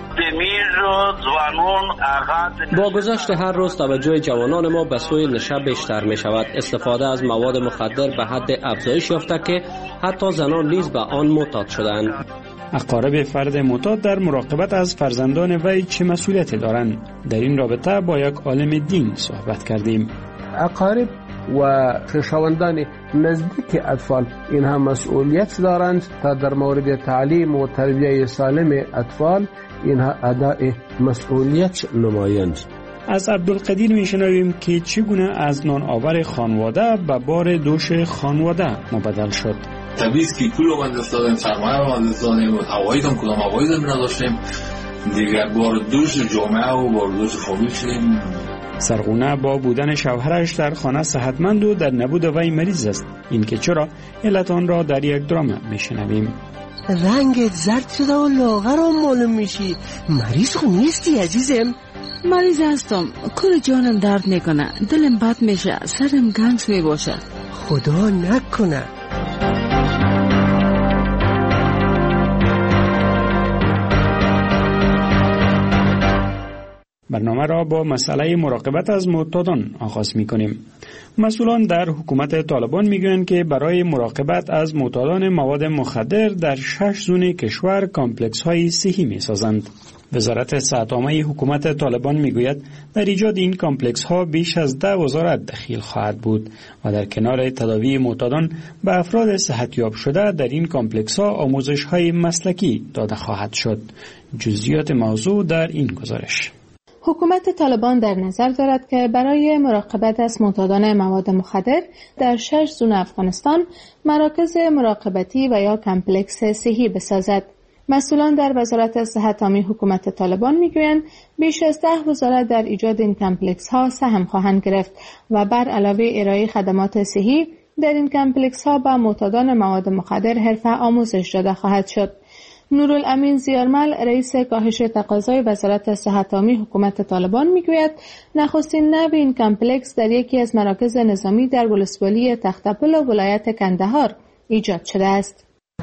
با گذشت هر روز توجه جوانان ما به سوی نشه بیشتر می شود. استفاده از مواد مخدر به حد افزایش یافته که حتی زنان نیز به آن معتاد شدند.
اقارب فرد معتاد در مراقبت از فرزندان وی چه مسئولیتی دارند؟ در این رابطه با یک عالم دین صحبت کردیم.
اقارب و خویشاوندان نزدیک اطفال اینها مسئولیت دارند تا در مورد تعلیم و تربیت سالم اطفال اینها ادای مسئولیت نمایند.
از عبدالقدیر میشنویم که چگونه از نان آور خانواده به بار دوش خانواده مبدل شد.
طبیعیست که پول رو من دستادیم، سرمایه رو من دستادیم و هوایی هم کدام هوایی زمین نداشتیم دیگر، بار دوش جامعه و بار دوش فامیل شدیم.
سرغونه با بودن شوهرش در خانه صحتمند و در نبود وی مریض است. این که چرا علت آن را در یک درام میشنویم.
رنگت زرد شده و لاغر هم معلوم میشی. مریض خون نیستی عزیزم؟
مریض هستم، کل جانم درد میکنه، دلم بد میشه، سرم گنگ میباشه.
خدا نکنه.
برنامه را با مسئله مراقبت از معتادان آغاز می‌کنیم. مسئولان در حکومت طالبان میگویند که برای مراقبت از معتادان مواد مخدر در 6 زون کشور کامپلکس‌های صحی می‌سازند. وزارت صحت عامه حکومت طالبان میگوید در ایجاد این کامپلکس ها بیش از 10 وزارت دخیل خواهد بود و در کنار تداوی معتادان به افراد صحتیاب شده در این کامپلکس ها آموزش های مسلکی داده خواهد شد. جزئیات موضوع در این گزارش.
حکومت طالبان در نظر دارد که برای مراقبت از معتادان مواد مخدر در 6 زون افغانستان مراکز مراقبتی و یا کمپلکس صحی بسازد. مسئولان در وزارت صحت عامه حکومت طالبان میگویند بیش از 10 وزارت در ایجاد این کمپلکس ها سهم خواهند گرفت و بر علاوه ارائه خدمات صحی در این کمپلکس ها به معتادان مواد مخدر حرفه آموزش داده خواهد شد. نورالامین زیارمل رئیس کاهش تقاضای وزارت صحت عامه حکومت طالبان میگوید نخستین نو این کمپلکس در یکی از مراکز نظامی در ولسوالی تخت‌پل و ولایت کندهار ایجاد شده است.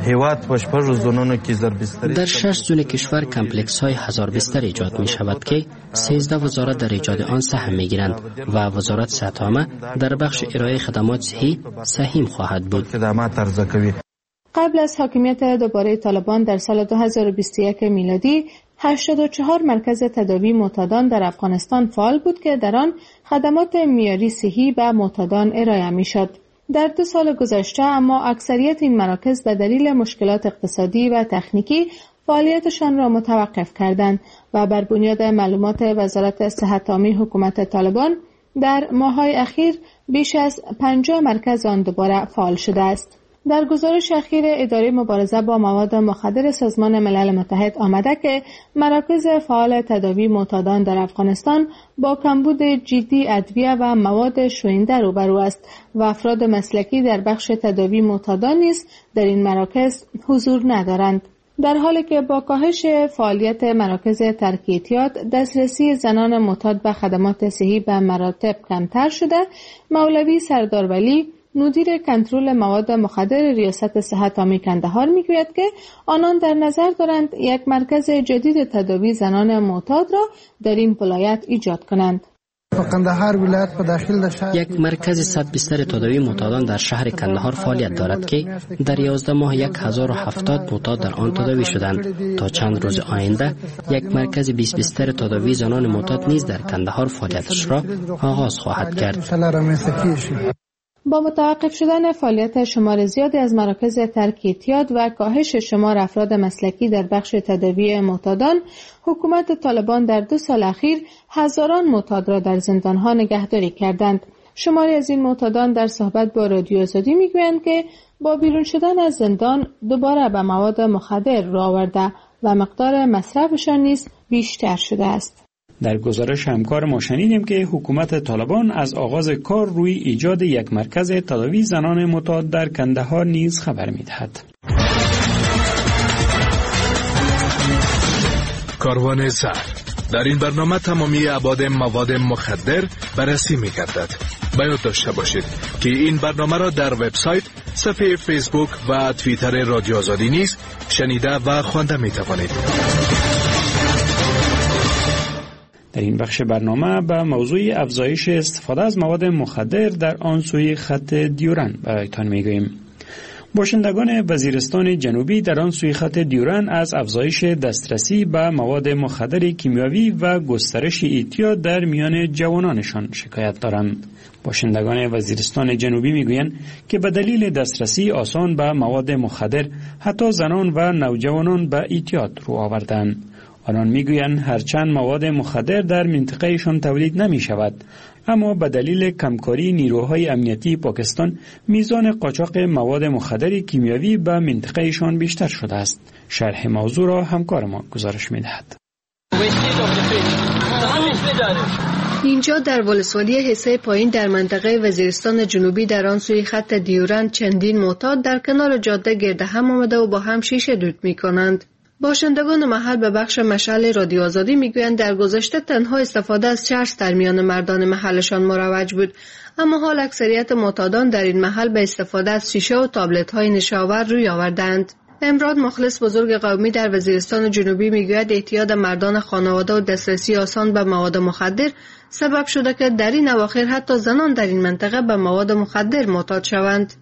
در 6 زون کشور کمپلکس های 1000 بستر ایجاد می شود که 13 وزارت در ایجاد آن سهم می گیرند و وزارت صحت عامه در بخش ارائه خدمات صحی سهم خواهد بود.
قبل از حاکمیت دوباره طالبان در سال 2021 میلادی 84 مرکز تداوی معتادان در افغانستان فعال بود که در آن خدمات معیاری صحی به معتادان ارائه می شد. در 2 سال گذشته اما اکثریت این مراکز به دلیل مشکلات اقتصادی و تکنیکی فعالیتشان را متوقف کردند و بر بنیاد معلومات وزارت صحت عامه حکومت طالبان در ماه‌های اخیر بیش از 50 مرکز آن دوباره فعال شده است. در گزارش اخیر اداره مبارزه با مواد مخدر سازمان ملل متحد آمده که مراکز فعال تداوی معتادان در افغانستان با کمبود جدی ادویه و مواد شوینده روبرو است و افراد مسلکی در بخش تداوی معتادان نیز در این مراکز حضور ندارند. در حالی که با کاهش فعالیت مراکز ترک اعتیاد دسترسی زنان معتاد به خدمات صحی به مراتب کمتر شده، مولوی سردار ولی مدیر کنترل مواد مخدر ریاست صحت عامه کندهار میگوید که آنان در نظر دارند یک مرکز جدید تداوی زنان معتاد را در این ولایت ایجاد کنند.
یک مرکز 100 بستر تداوی معتادان در شهر کندهار فعالیت دارد که در 11 ماه 1070 معتاد در آن تداوی شدند. تا چند روز آینده یک مرکز 20 بستر تداوی زنان معتاد نیز در کندهار فعالیتش را آغاز خواهد کرد.
با متوقف شدن فعالیت شمار زیادی از مراکز ترک اعتیاد و کاهش شمار افراد مسلکی در بخش تداوی معتادان، حکومت طالبان در 2 سال اخیر هزاران معتاد را در زندانها نگهداری کردند. شماری از این معتادان در صحبت با رادیو آزادی میگویند که با بیرون شدن از زندان دوباره به مواد مخدر رو آورده و مقدار مصرفشان نیز بیشتر شده است.
در گزارش همکار ما شنیدیم که حکومت طالبان از آغاز کار روی ایجاد یک مرکز تداوی زنان معتاد در کندهار نیز خبر می‌دهد.
کاروان زهر در این برنامه تمامی ابعاد مواد مخدر بررسی می‌گردد. باید داشته باشید که این برنامه را در وبسایت، صفحه فیسبوک و توییتر رادیو آزادی نیز شنیده و خوانده می‌توانید.
در این بخش برنامه به موضوع افزایش استفاده از مواد مخدر در آن سوی خط دیورن برایتان میگوییم. باشندگان وزیرستان جنوبی در آن سوی خط دیورن از افزایش دسترسی به مواد مخدر کیمیاوی و گسترش اعتیاد در میان جوانانشان شکایت دارند. باشندگان وزیرستان جنوبی میگویند که به دلیل دسترسی آسان به مواد مخدر حتی زنان و نوجوانان به اعتیاد رو آوردند. آنان میگویند هرچند مواد مخدر در منطقهشان تولید نمی شود، اما به دلیل کمکاری نیروهای امنیتی پاکستان میزان قاچاق مواد مخدر کیمیاوی به منطقهشان بیشتر شده است. شرح موضوع را همکار ما گزارش می‌دهد.
اینجا در ولسوالی حصه پایین در منطقه وزیرستان جنوبی در آن سوی خط دیورند چندین معتاد در کنار جاده گرد هم آمده و با هم شیشه دود می‌کنند. باشندگان محل به بخش مشعل رادیو آزادی میگویند در گذشته تنها استفاده از چرس در میان مردان محلشان مروج بود، اما حال اکثریت معتادان در این محل به استفاده از شیشه و تابلت های نشاور روی آوردند. امراد مخلص بزرگ قومی در وزیرستان جنوبی میگوید اعتیاد مردان خانواده و دسترسی آسان به مواد مخدر سبب شده که در این اواخر حتی زنان در این منطقه به مواد مخدر معتاد شوند.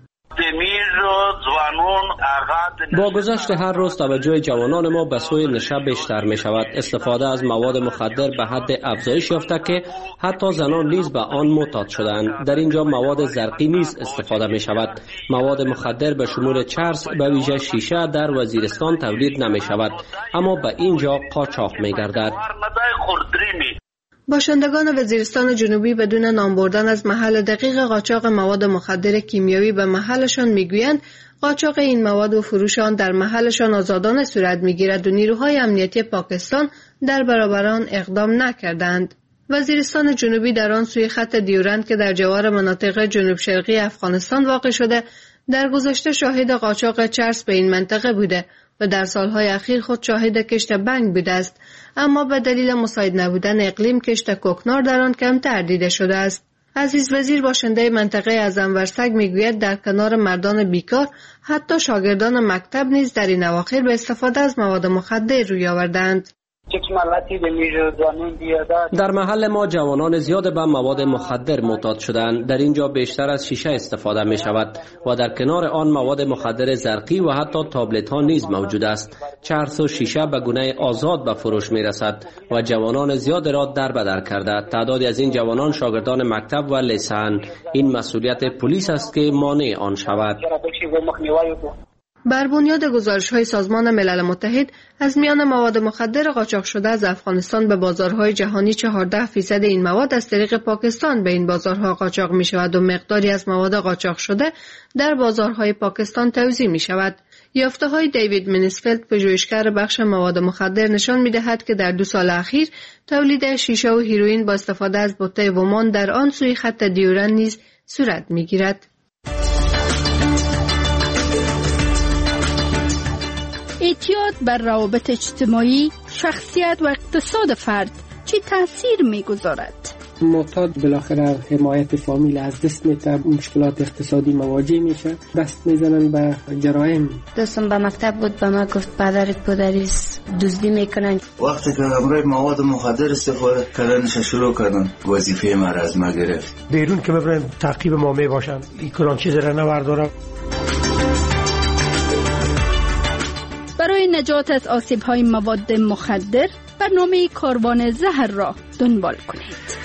با گذشت هر روز توجه جوانان ما به سوی نشه بیشتر می شود. استفاده از مواد مخدر به حد افزایش یافته که حتی زنان نیز به آن معتاد شدند. در اینجا مواد زرقی نیز استفاده می شود. مواد مخدر به شمول چرس به ویژه شیشه در وزیرستان تولید نمی شود، اما به اینجا قاچاق می گردد.
باشندگان وزیرستان جنوبی بدون نام بردن از محل دقیق قاچاق مواد مخدر کیمیایی به محلشان میگویند قاچاق این مواد و فروش آن در محلشان آزادانه صورت میگیرد و نیروهای امنیتی پاکستان در برابر آن اقدام نکردند. وزیرستان جنوبی در آن سوی خط دیورند که در جوار مناطق جنوب شرقی افغانستان واقع شده، در گذشته شاهد قاچاق چرس به این منطقه بوده و در سالهای اخیر خود شاهد کشت بنگ بوده است، اما به دلیل مساعد نبودن اقلیم کشت کوکنار در آن کمتر دیده شده است. عزیز وزیر باشنده منطقه ازمورسگ میگوید در کنار مردان بیکار حتی شاگردان مکتب نیز در این اواخر به استفاده از مواد مخدر روی آوردند.
در محل ما جوانان زیاد به مواد مخدر معتاد شدند. در اینجا بیشتر از شیشه استفاده می شود و در کنار آن مواد مخدر زرقی و حتی تابلت ها نیز موجود است. چرس و شیشه به گونه آزاد به فروش می رسد و جوانان زیاد را در بدر کرده. تعدادی از این جوانان شاگردان مکتب و لیسه‌اند. این مسئولیت پلیس است که مانع آن شود.
بر بنیاد گزارش‌های سازمان ملل متحد از میان مواد مخدر قاچاق شده از افغانستان به بازارهای جهانی 14% این مواد از طریق پاکستان به این بازارها قاچاق می‌شود و مقداری از مواد قاچاق شده در بازارهای پاکستان توزیع می‌شود. یافته‌های دیوید منیسفلد پژوهشگر بخش مواد مخدر نشان می‌دهد که در 2 سال اخیر تولید شیشه و هیروئین با استفاده از بوته ومان در آن سوی خط دیورند نیز صورت می‌گیرد.
اعتیاد بر روابط اجتماعی، شخصیت و اقتصاد فرد چه تأثیر می‌گذارد؟
معتاد بالاخره حمایت فامیل از دست میده، مشکلات اقتصادی مواجه میشه، دست میزنن به جرایم.
دوستم به مکتب بود، به ما گفت پدرت پدریست دزدی میکنن.
وقتی که امروز مواد مخدر استفاده کردنش شروع کردن، وظیفه ما از ما گرفت.
بیرون که ببرن تعقیب ما میباشن، این کلان چیز را نوردارم.
برای نجات از آسیب‌های مواد مخدر برنامه کاروان زهر را دنبال کنید.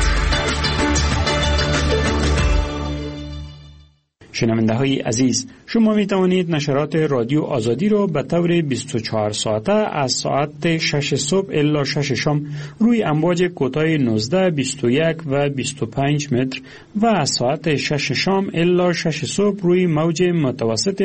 شنونده های عزیز، شما می توانید نشرات رادیو آزادی را به طور 24 ساعته از ساعت 6 صبح الی 6 شام روی امواج کوتاه 19، 21 و 25 متر و از ساعت 6 شام الی 6 صبح روی موج متوسط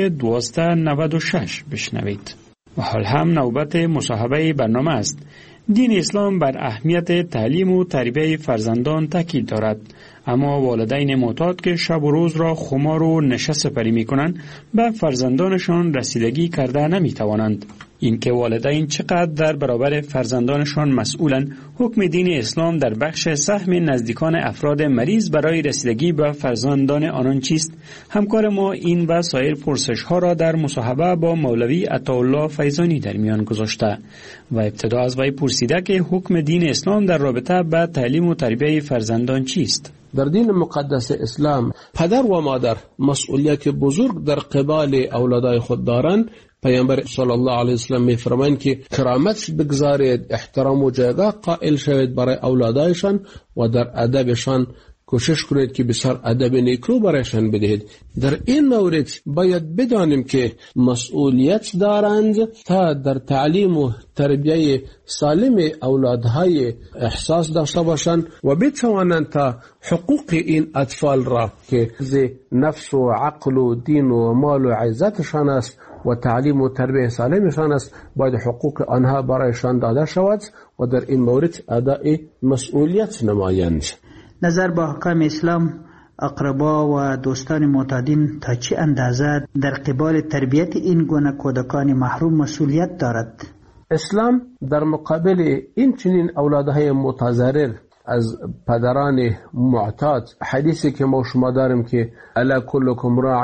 1296 بشنوید. و حال هم نوبت مصاحبه برنامه است. دین اسلام بر اهمیت تعلیم و تربیت فرزندان تاکید دارد، اما والدین معتاد که شب و روز را خمار و نشه سپری می کنند به فرزندانشان رسیدگی کرده نمی توانند. اینکه والدین چقدر در برابر فرزندانشان مسئولند، حکم دین اسلام در بخش سهم نزدیکان افراد مریض برای رسیدگی به فرزندان آنان چیست؟ همکار ما این و سایر پرسش ها را در مصاحبه با مولوی عطاالله فیضانی در میان گذاشته و ابتدا از وی پرسیده که حکم دین اسلام در رابطه با تعلیم و تربیت فرزندان چیست؟
در دین مقدس اسلام پدر و مادر مسئولیت بزرگ در قبال اولادای خود دارند. پیامبر صلی الله علیه و سلم می‌فرمایند که کرامت بگذارید، احترام و جایگاه قائل شوید برای اولادایشان و در ادبشان کوشش کنید که بسیار ادب نیکو برایشان بدهید. در این مورد باید بدانیم که مسئولیت دارند تا در تعلیم و تربیت سالم اولادهای احساس داشته باشند و بتوانند تا حقوق این اطفال را که نفس و عقل و دین و مال و عزتشان است و تعلیم و تربیت سالمشان است، باید حقوق آنها برایشان داده شود و در این مورد ادای مسئولیت نمایند.
نظر با احکام اسلام اقربا و دوستان معتادین تا چه اندازه در قبال تربیت این گونه کودکان محروم مسئولیت دارد؟
اسلام در مقابل این چنین اولادهای متضرر از پدران معتاد، حدیثی که ما شما داریم که الا کلکم راع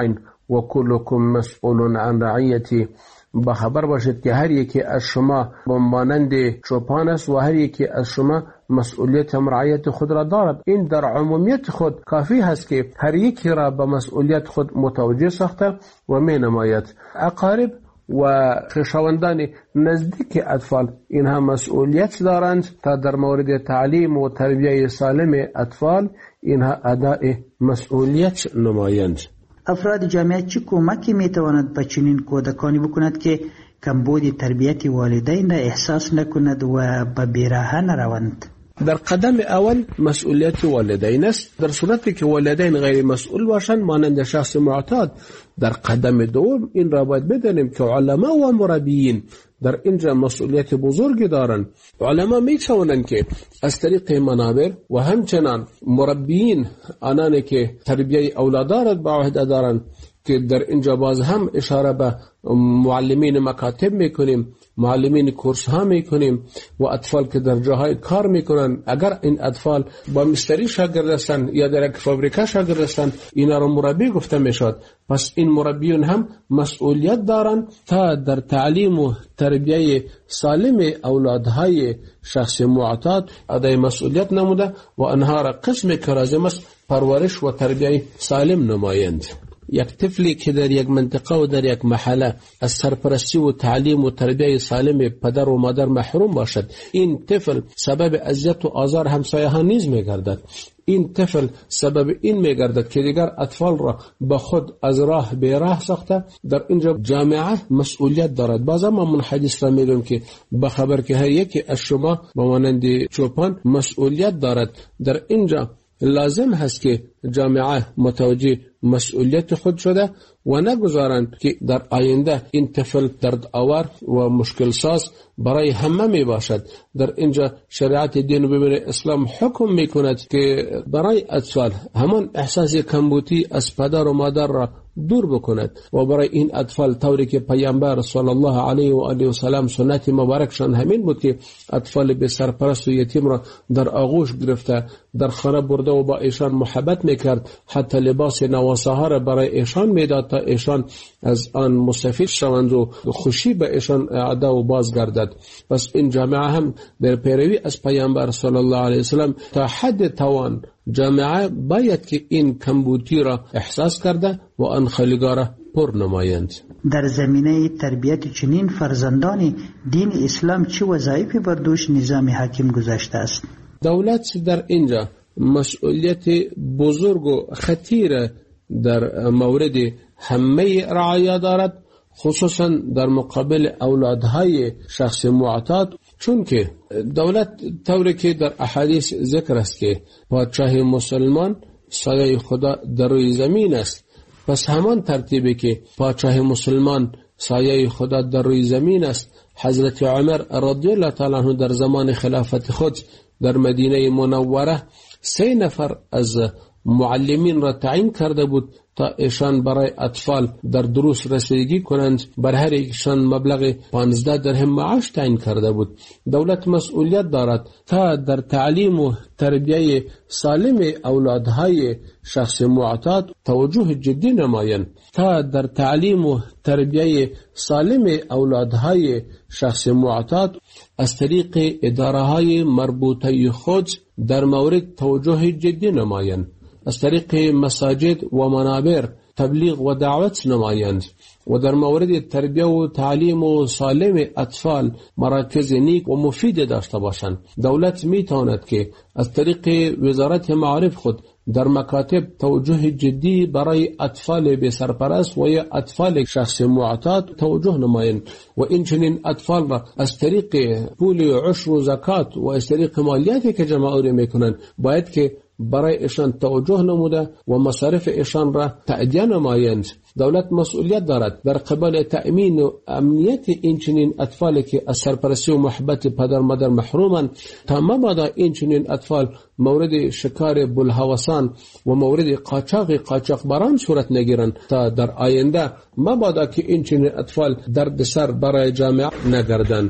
و کلکم مسئول عن رعیتی. با خبر باشید که هر یکی از شما مانند چوپان است و هر یکی از شما مسئولیت رعیت خود را دارد. این در عمومیت خود کافی هست که هر یکی را به مسئولیت خود متوجه ساخته و می نماید. اقارب و خویشاوندان نزدیک اطفال اینها مسئولیت دارند تا در مورد تعلیم و تربیت سالم اطفال اینها ادای مسئولیت نمایند.
افراد جامعه چه کمکی میتواند به چنین کودکانی بکند که کمبود تربیت والدین را احساس نکند و به بیراهه نروند؟
در قدم اول مسئولیت والدین است. در صورتی که والدین غیر مسئول باشند مانند شخص معتاد، در قدم دوم این را باید بدانیم که علما و مربیین در اینجا مسئولیت بزرگی دارند. علما می توانند که از طریق منابر و همچنان مربیین آنانی که تربیت اولاد را به عهده دارند که در اینجا باز هم اشاره به معلمین مکاتب میکنیم، معلمین کورس ها میکنیم و اطفال که در جاهای کار میکنن. اگر این اطفال با مستری شاگرد هستند یا در یک فابریکه شاگرد هستند اینا را مربی گفته میشد. پس این مربیون هم مسئولیت دارند تا در تعلیم و تربیت سالم اولادهای شخص معتاد ادای مسئولیت نموده و آنها را قسم که لازم است پرورش و تربیت سالم نمایند. یک طفلی که در یک منطقه و در یک محله از سرپرستی و تعلیم و تربیت سالم پدر و مادر محروم باشد، این طفل سبب اذیت و آزار همسایه ها نیز می‌گردد. این طفل سبب این می‌گردد که دیگر اطفال را به خود از راه به راه ساخته. در اینجا جامعه مسئولیت دارد. بعضا ما من حدیث را میگم که به خبر که هر یکی از شما به مانند چوپان مسئولیت دارد. در اینجا لازم هست که جامعه متوجه مسئولیت خود شده و نگذارند که در آینده این طفل درد آور و مشکل ساز برای همه می باشد. در اینجا شریعت دین و ببین اسلام حکم می کند که برای اطفال همان احساس کمبودی از پدر و مادر را دور بکند و برای این اطفال طوری که پیامبر صلی الله علیه و آله و سلام سنت مبارکشان همین بود که اطفال به سرپرست و یتیم را در آغوش گرفته در خانه برده و با ایشان محبت میکرد، حتی لباس نواسه ها را برای ایشان میداد تا ایشان از آن مستفید شوند و خوشی به ایشان اعاده و بازگردد. پس این جامعه هم در پیروی از پیامبر صلی الله علیه و سلام تا حد توان جامعه باید که این کمبودی را احساس کرده و آن خالیگاه را پر نمایند.
در زمینه تربیت چنین فرزندان دین اسلام چه وظایفی بر دوش نظام حاکم گذاشته است؟
دولت در اینجا مسئولیت بزرگ و خطیر در مورد همه رعایا دارد، خصوصا در مقابل اولادهای شخص معتاد، چون که دولت طوری که در احادیث ذکر است که پادشاه مسلمان سایه خدا در روی زمین است. پس همان ترتیبی که پادشاه مسلمان سایه خدا در روی زمین است، حضرت عمر رضی الله تعالی عنه در زمان خلافت خود در مدینه منوره 3 نفر از معلمین را تعیین کرده بود تا ایشان برای اطفال در دروس رسیدگی کنند. بر هر یکشان مبلغ 15 درهم معاش تعیین کرده بود. دولت مسئولیت دارد تا در تعلیم و تربیت سالم اولادهای شخص معتاد توجه جدی نمایند. تا در تعلیم و تربیت سالم اولادهای شخص معتاد از طریق اداره‌های مربوطه خود در مورد توجه جدی نمایند. از طریق مساجد و منابر تبلیغ و دعوت نمایند و در مورد تربیت و تعلیم و سالم اطفال مراکز نیک و مفید داشته باشند. دولت می تواند که از طریق وزارت معارف خود در مکاتب توجه جدی برای اطفال به سرپرست و یا اطفال شخص معتاد توجه نمایند و این چنین اطفال را از طریق پول عشر و زکات و از طریق مالیاتی که جمع آوری میکنند باید که برای ایشان توجه نموده و مصارف ایشان را تأدیه نمایند. دولت مسئولیت دارد در قبال تأمین و امنیت این چنین اطفالی که از سرپرستی و محبت پدر مادر محرومند تا مبادا این چنین اطفال مورد شکار بلهوسان و مورد قاچاقبران صورت نگیرند تا در آینده مبادا که این چنین اطفال دردسر برای جامعه نگردند.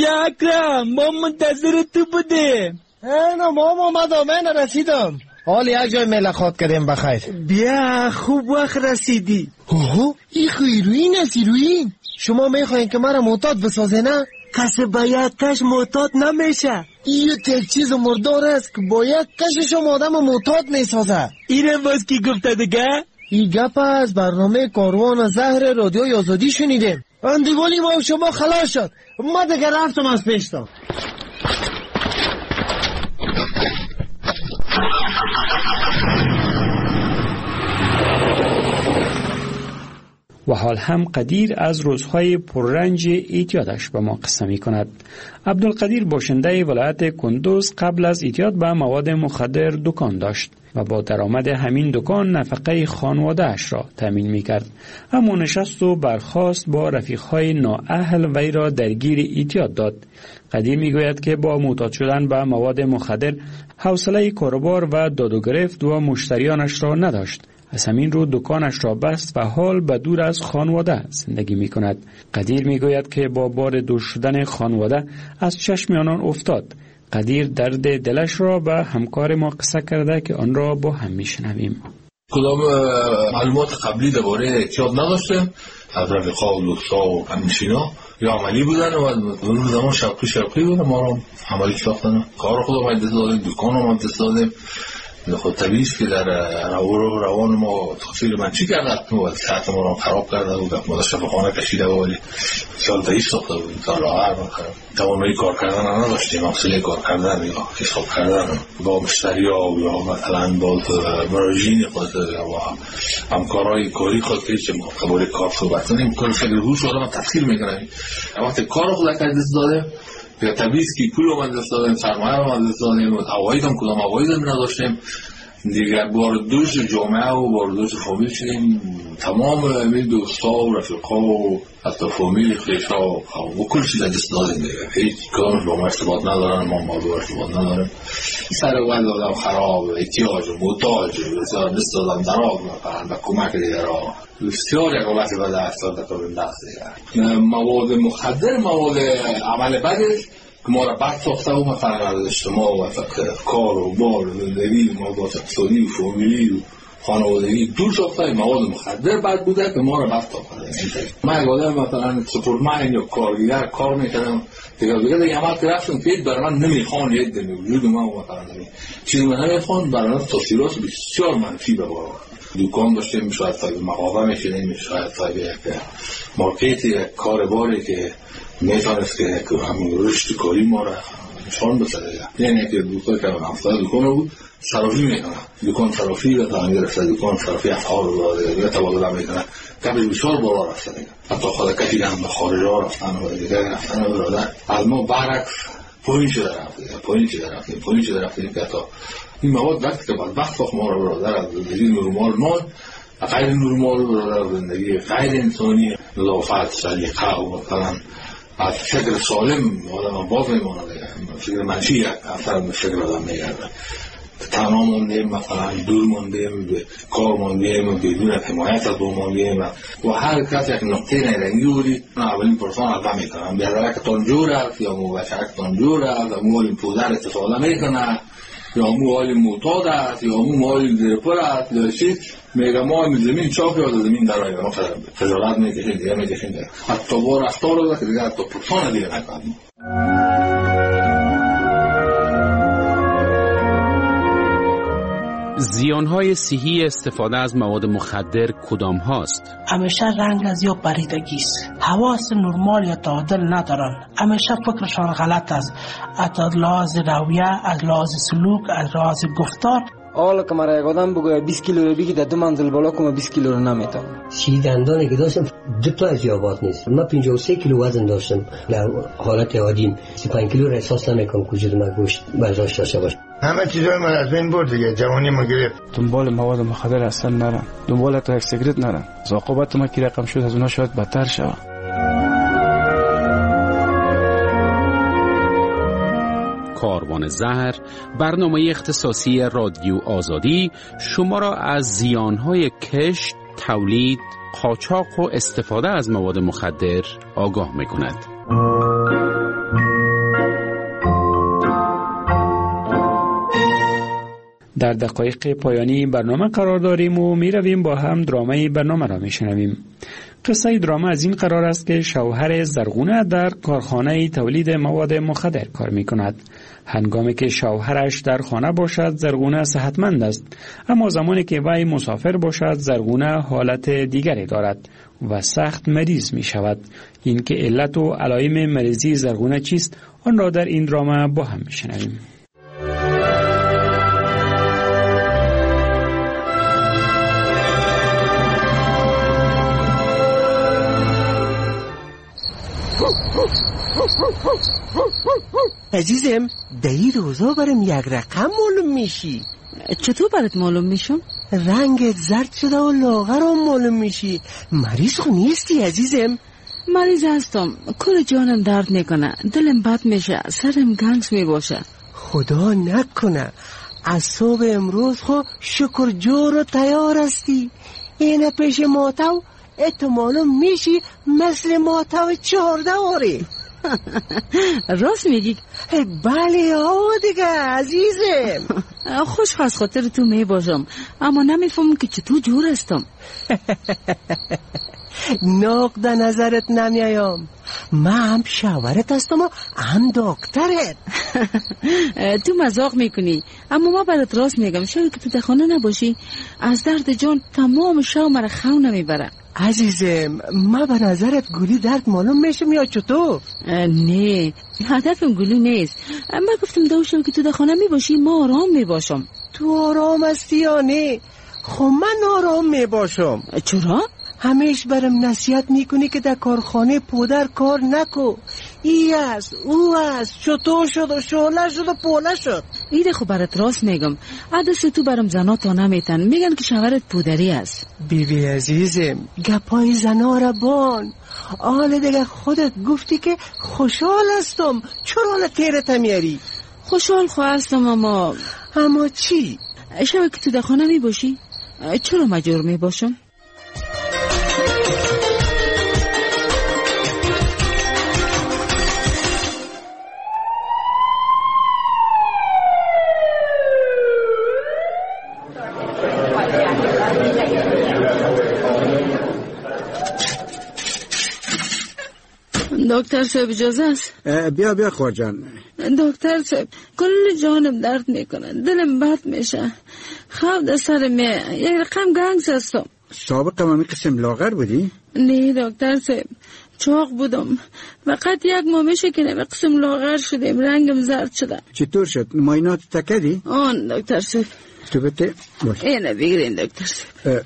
بیا اکرم، ما منتظر تو بودیم.
نه ما آمدم، من رسیدم. حال یک جای ملاقات کردیم بخیر.
بیا خوب وقت رسیدی.
اوه این خیروین است ایروین. شما میخواین که مرا معتاد بسازه نه؟
کسی باید کش معتاد نمیشه.
این یک چیز مردار است که باید کشش آدم معتاد میسازه.
اینه باز کی گفته دیگه؟
این گپ از برنامه کاروان زهر رادیوی آزادی شنیدیم. اندیوالی ما شما خلاص شد. ما دیگه رفتم از پیشتم.
و حال هم قدیر از روزهای پررنج اعتیادش به ما قصه می کند. عبدالقدیر باشنده ولایت کندوز قبل از اعتیاد به مواد مخدر دکان داشت و با درآمد همین دکان نفقه خانواده‌اش را تامین می کرد. اما نشست و برخاست با رفیقهای نااهل وی را درگیر اعتیاد داد. قدیر می گوید که با معتاد شدن به مواد مخدر حوصله کاروبار و داد و گرفت و مشتریانش را نداشت. از همین رو دکانش را بست و حال به دور از خانواده زندگی می کند. قدیر می گوید که با بار دور شدن خانواده از چشم آنان افتاد. قدیر درد دلش را به همکار ما قصه کرده که آن را با هم می شنویم.
کدام معلومات قبلی درباره اعتیاد نداشتم از رفیقا و دوستا و همنشینا، یا عملی بودن و اون زمان شوقی بودن، ما را عملی ساختن. کار خودم از دست دادیم، دکانم از دست دادیم. خود طبیعی است که در روان ما تاثیر منفی کرده و صحت ما را خراب کرده و ما در شفاخانه کشیده و ولی سال ضعیف ساخته بود. تا لاغر توانایی کار کردن نداشتیم، حوصله کار کردن یا حساب کردن با مشتری‌ها یا مثلا با مراجعین خود و همکارای کاری خود که چه مقابل کار صحبت کنیم، کل فکر روش آدم تفسیر می‌کنه. وقتی کار خود از دست داده یا طبیعی است که پول رو من دست دادیم، سرمایه رو من دست دادیم، عواید هم کدام عواید هم نداشتیم دیگه. بار دوش جامعه و بار دوش فامیل شدیم. تمام این دوستا و رفیقا و حتی فامیل خویشا و کل چیز دست دادیم دیگه. هیچ کدامش با ما ارتباط ندارن، ما با ارتباط نداریم. سر وقت آدم خراب، احتیاج و محتاج، بسیار دست دادم دراغ میکنن به کمک دیگر ها. بسیار یک حالتی به دست داده کنیم دست دیگر. مواد مخدر، مواد عمل بدش که ما را بد ساخته و مثلا از اجتماع و کار و بار و زندگی و مواد اقتصادی و فامیلی و خانوادگی دور ساخته. مواد مخدر بد بوده که ما را بد ساخته. من یک آدم مثلا سپورتمن یا کارگیگر کار میکردم دیگه یه عمل که رفتم که برای من نمیخوان ید وجود من و مثلا چیزی من نمیخوان برای من تاثیرات بسیار منفی به بار. دکان داشتیم، شاید صاحب مغازه میشدیم، شاید صاحب یک مارکت، یک کارباری که میتونست که همون رشد کاری ما را نشان بده. یعنی که دوستا که همسایه دکان بود صرافی میکنه، دکان صرافی و تعمیر رفته، دکان صرافی افعال رو دیگه تبادله میکنه. قبل بسیار بالا رفته دیگه. حتی خود کسی هم به خارج ها رفتن و دیگه رفتن و برادر از ما برعکس پایین شده رفتیم که تا این مواد وقتی که بدبخت وقت ما رو برادر از زندگی نورمال مال غیر نورمال برادر زندگی غیر انسانی نظافت سلیقه و مثلا از فکر سالم آدم باز میمونه دیگه. فکر منفی یک اثر به فکر آدم میگرده. تنها موندیم، مثلا دور موندیم، به کار موندیم، بدون حمایت از دو موندیم و هر کس یک نقطه نیرنگی بودی. اولین پرسان آدم میکنم بیادره که تنجور است یا مبشرک تنجور است، اولین پودر استفاده میکنه یا موال معتاد است یا موال درپر است یا چی میگه ما زمین چاپ یا زمین در آیه ما خجالت میکشیم دیگه حتی با رفتار رو که دیگه حتی پرسان دیگه نکنیم.
زیانهای صحی استفاده از مواد مخدر کدام هاست؟
همیشه رنگ از یا پریدگی است، حواس نرمال یا تعادل ندارن، همیشه فکرشان غلط است، از لحاظ رویه، از لحاظ سلوک، از لحاظ گفتار.
حالا که مرا یک آدم بگوید 20 کیلو رو بگی در 2 منزل بالا کنم 20 کیلو رو نمیتونم.
سی دندانی که داشتم 2 تا از یابات نیست. من 53 کیلو وزن داشتم در حالت عادی. 35 کیلو را احساس نمیکنم وجود من گوشت برداشت داشته باشه.
همه چیزای من از بین برد دیگه، جوانی ما گرفت.
دنبال مواد مخدر اصلا نرم، دنبال تا یک سیگرت نرم. عاقبت ما کی رقم شد از اونها شاید بدتر شود.
کاروان زهر، برنامه اختصاصی رادیو آزادی شما را از زیانهای کشت، تولید، قاچاق و استفاده از مواد مخدر آگاه می‌کند.
در دقایق پایانی برنامه قرار داریم و می رویم با هم درامه برنامه را می شنویم. قصه درامه از این قرار است که شوهر زرغونه در کارخانه تولید مواد مخدر کار می کند. هنگامی که شوهرش در خانه باشد زرغونه صحتمند است، اما زمانی که وی مسافر باشد زرغونه حالت دیگری دارد و سخت مریض می شود. این که علت و علائم مریضی زرغونه چیست آن را در این درامه با هم می شنویم.
عزیزم دایی روزا برم یک رقم معلوم میشی.
چطور برات معلوم میشم؟
رنگت زرد شده و لاغرم معلوم میشی. مریض خو نیستی عزیزم؟
مریض هستم، کل جانم درد میکنه، دلم بد میشه، سرم گنگس میباشه.
خدا نکنه از صبح امروز خو شکر جور و تیار هستی. اینه پیش ماتو اتو معلوم میشی مثل ماتو 14 آره.
راست میگی؟
بله دیگه عزیزم.
خوش خواست خاطر تو میباشم، اما نمیفهمم که چطور جور هستم.
نقد نظرت نمیایم. من هم شوهرت هستم و هم دکترت.
تو مزاق میکنی، اما ما برات راست میگم. شاید که تو در خانه نباشی از درد جان تمام شو مرا خو نمیبره.
عزیزم ما به نظرت گولی درد معلوم میشم یا چطور؟
نه هدفم گولی نیست. من گفتم داشتم که تو در خانه میباشی ما آرام میباشم.
تو آرام هستی یا نه؟ خب من آرام میباشم.
چرا؟
همیش برم نصیحت میکنی که در کارخانه پودر کار نکو. ای است او است چطور شد و شعله شد و پوله شد.
ایده خب برات راست میگم. عدس تو برم زنا تا نمیتن، میگن که شوهرت پودری است.
بیبی عزیزم گپای زنا را بان. آل دیگه خودت گفتی که خوشحال هستم، چرا تیرت میاری؟
خوشحال خو هستم
اما چی؟
شب که تو در خانه میباشی چرا مجبور میباشم؟ دکتر صاحب اجازه است؟
بیا خورجان.
دکتر صاحب کل جانم درد میکنه، دلم بد میشه، خواب در سرم یک رقم گنگس هستم.
سابقا همی قسم لاغر بودی؟
نه دکتر صاحب چاق بودم، فقط یک ماه میشه که نمی قسم لاغر شدیم، رنگم زرد شده.
چطور شد؟ ماینات تکدی؟
آن دکتر صاحب.
تو بته باش.
اینه بگیرین دکتر صاحب.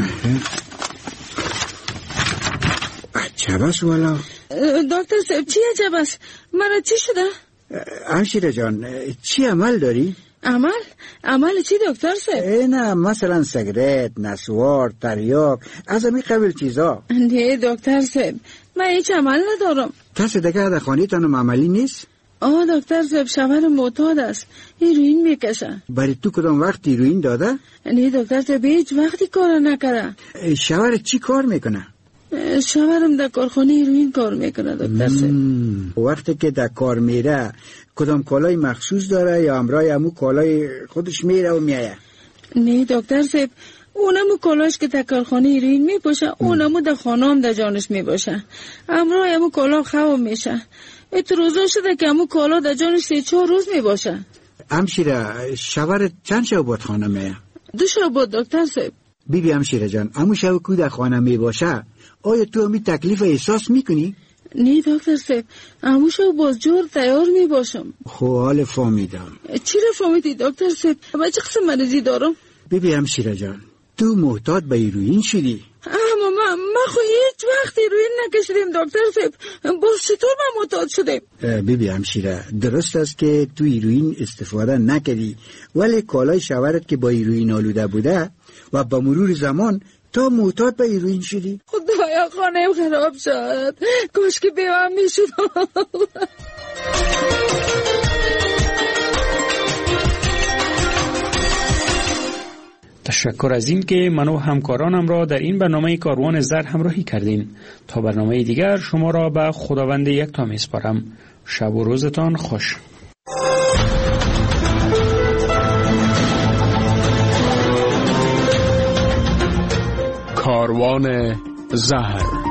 عجب است والا.
دکتر صاحب چی عجب است؟ مرا چی شده؟
همشیره جان چی عمل داری؟
عمل چی دکتر صاحب؟
نه مثلا سیگرت، نسوار، تریاک، از همین قبیل چیزا.
نه دکتر صاحب من هیچ عمل ندارم.
کسی دیگه در خانه تانم عملی نیست؟ برای تو کدام وقت هیروئین داده؟
نه دکتر صاحب هیچ وقتی کار نکرده.
شوهر چی کار میکنه؟
شوهرم در کارخانه هیروئین کار میکنه دکتر صاحب.
وقتی که در کار میره کدام کالای مخصوص داره یا همراه همون کالای خودش میره و میایه؟
نه دکتر صاحب اونمو کالاش که در کارخانه هیروئین میپوشه اونمو در خانه هم در جانش میباشه، همراه همون کالا خواب میشه. ات روزا شده که همون کالا در جانش 3-4 روز میباشه.
همشیره شوهر چند شب بود خانه میه؟
2 شب بود دکتر صاحب.
بیبی همشیره جان همون شب که در خانه میباشه آیا تو همی تکلیف احساس میکنی؟
نه دکتر صاحب همون شب باز جور تیار میباشم.
حال فهمیدم.
چی رو فهمیدی دکتر صاحب؟ من چه قسم مریضی دارم؟
بیبی همشیره جان تو معتاد به هیروئین شدی؟
اما من خو هیچ وقت هیروئین نکشیدم دکتر صاحب، باز چطور من معتاد شدم؟
بیبی همشیره درست است که تو هیروئین استفاده نکردی، ولی کالای شوهرت که با هیروئین آلوده بوده و با مرور زمان تو معتاد به هیروئین شدی.
خدایا خانه‌ام خراب شد، کاش که بیوام میشدم.
تشکر از این که من و همکارانم را در این برنامه کاروان زر همراهی کردین. تا برنامه دیگر شما را به خداوند یکتا میسپارم. شب و روزتان خوش.
کاروان زهر.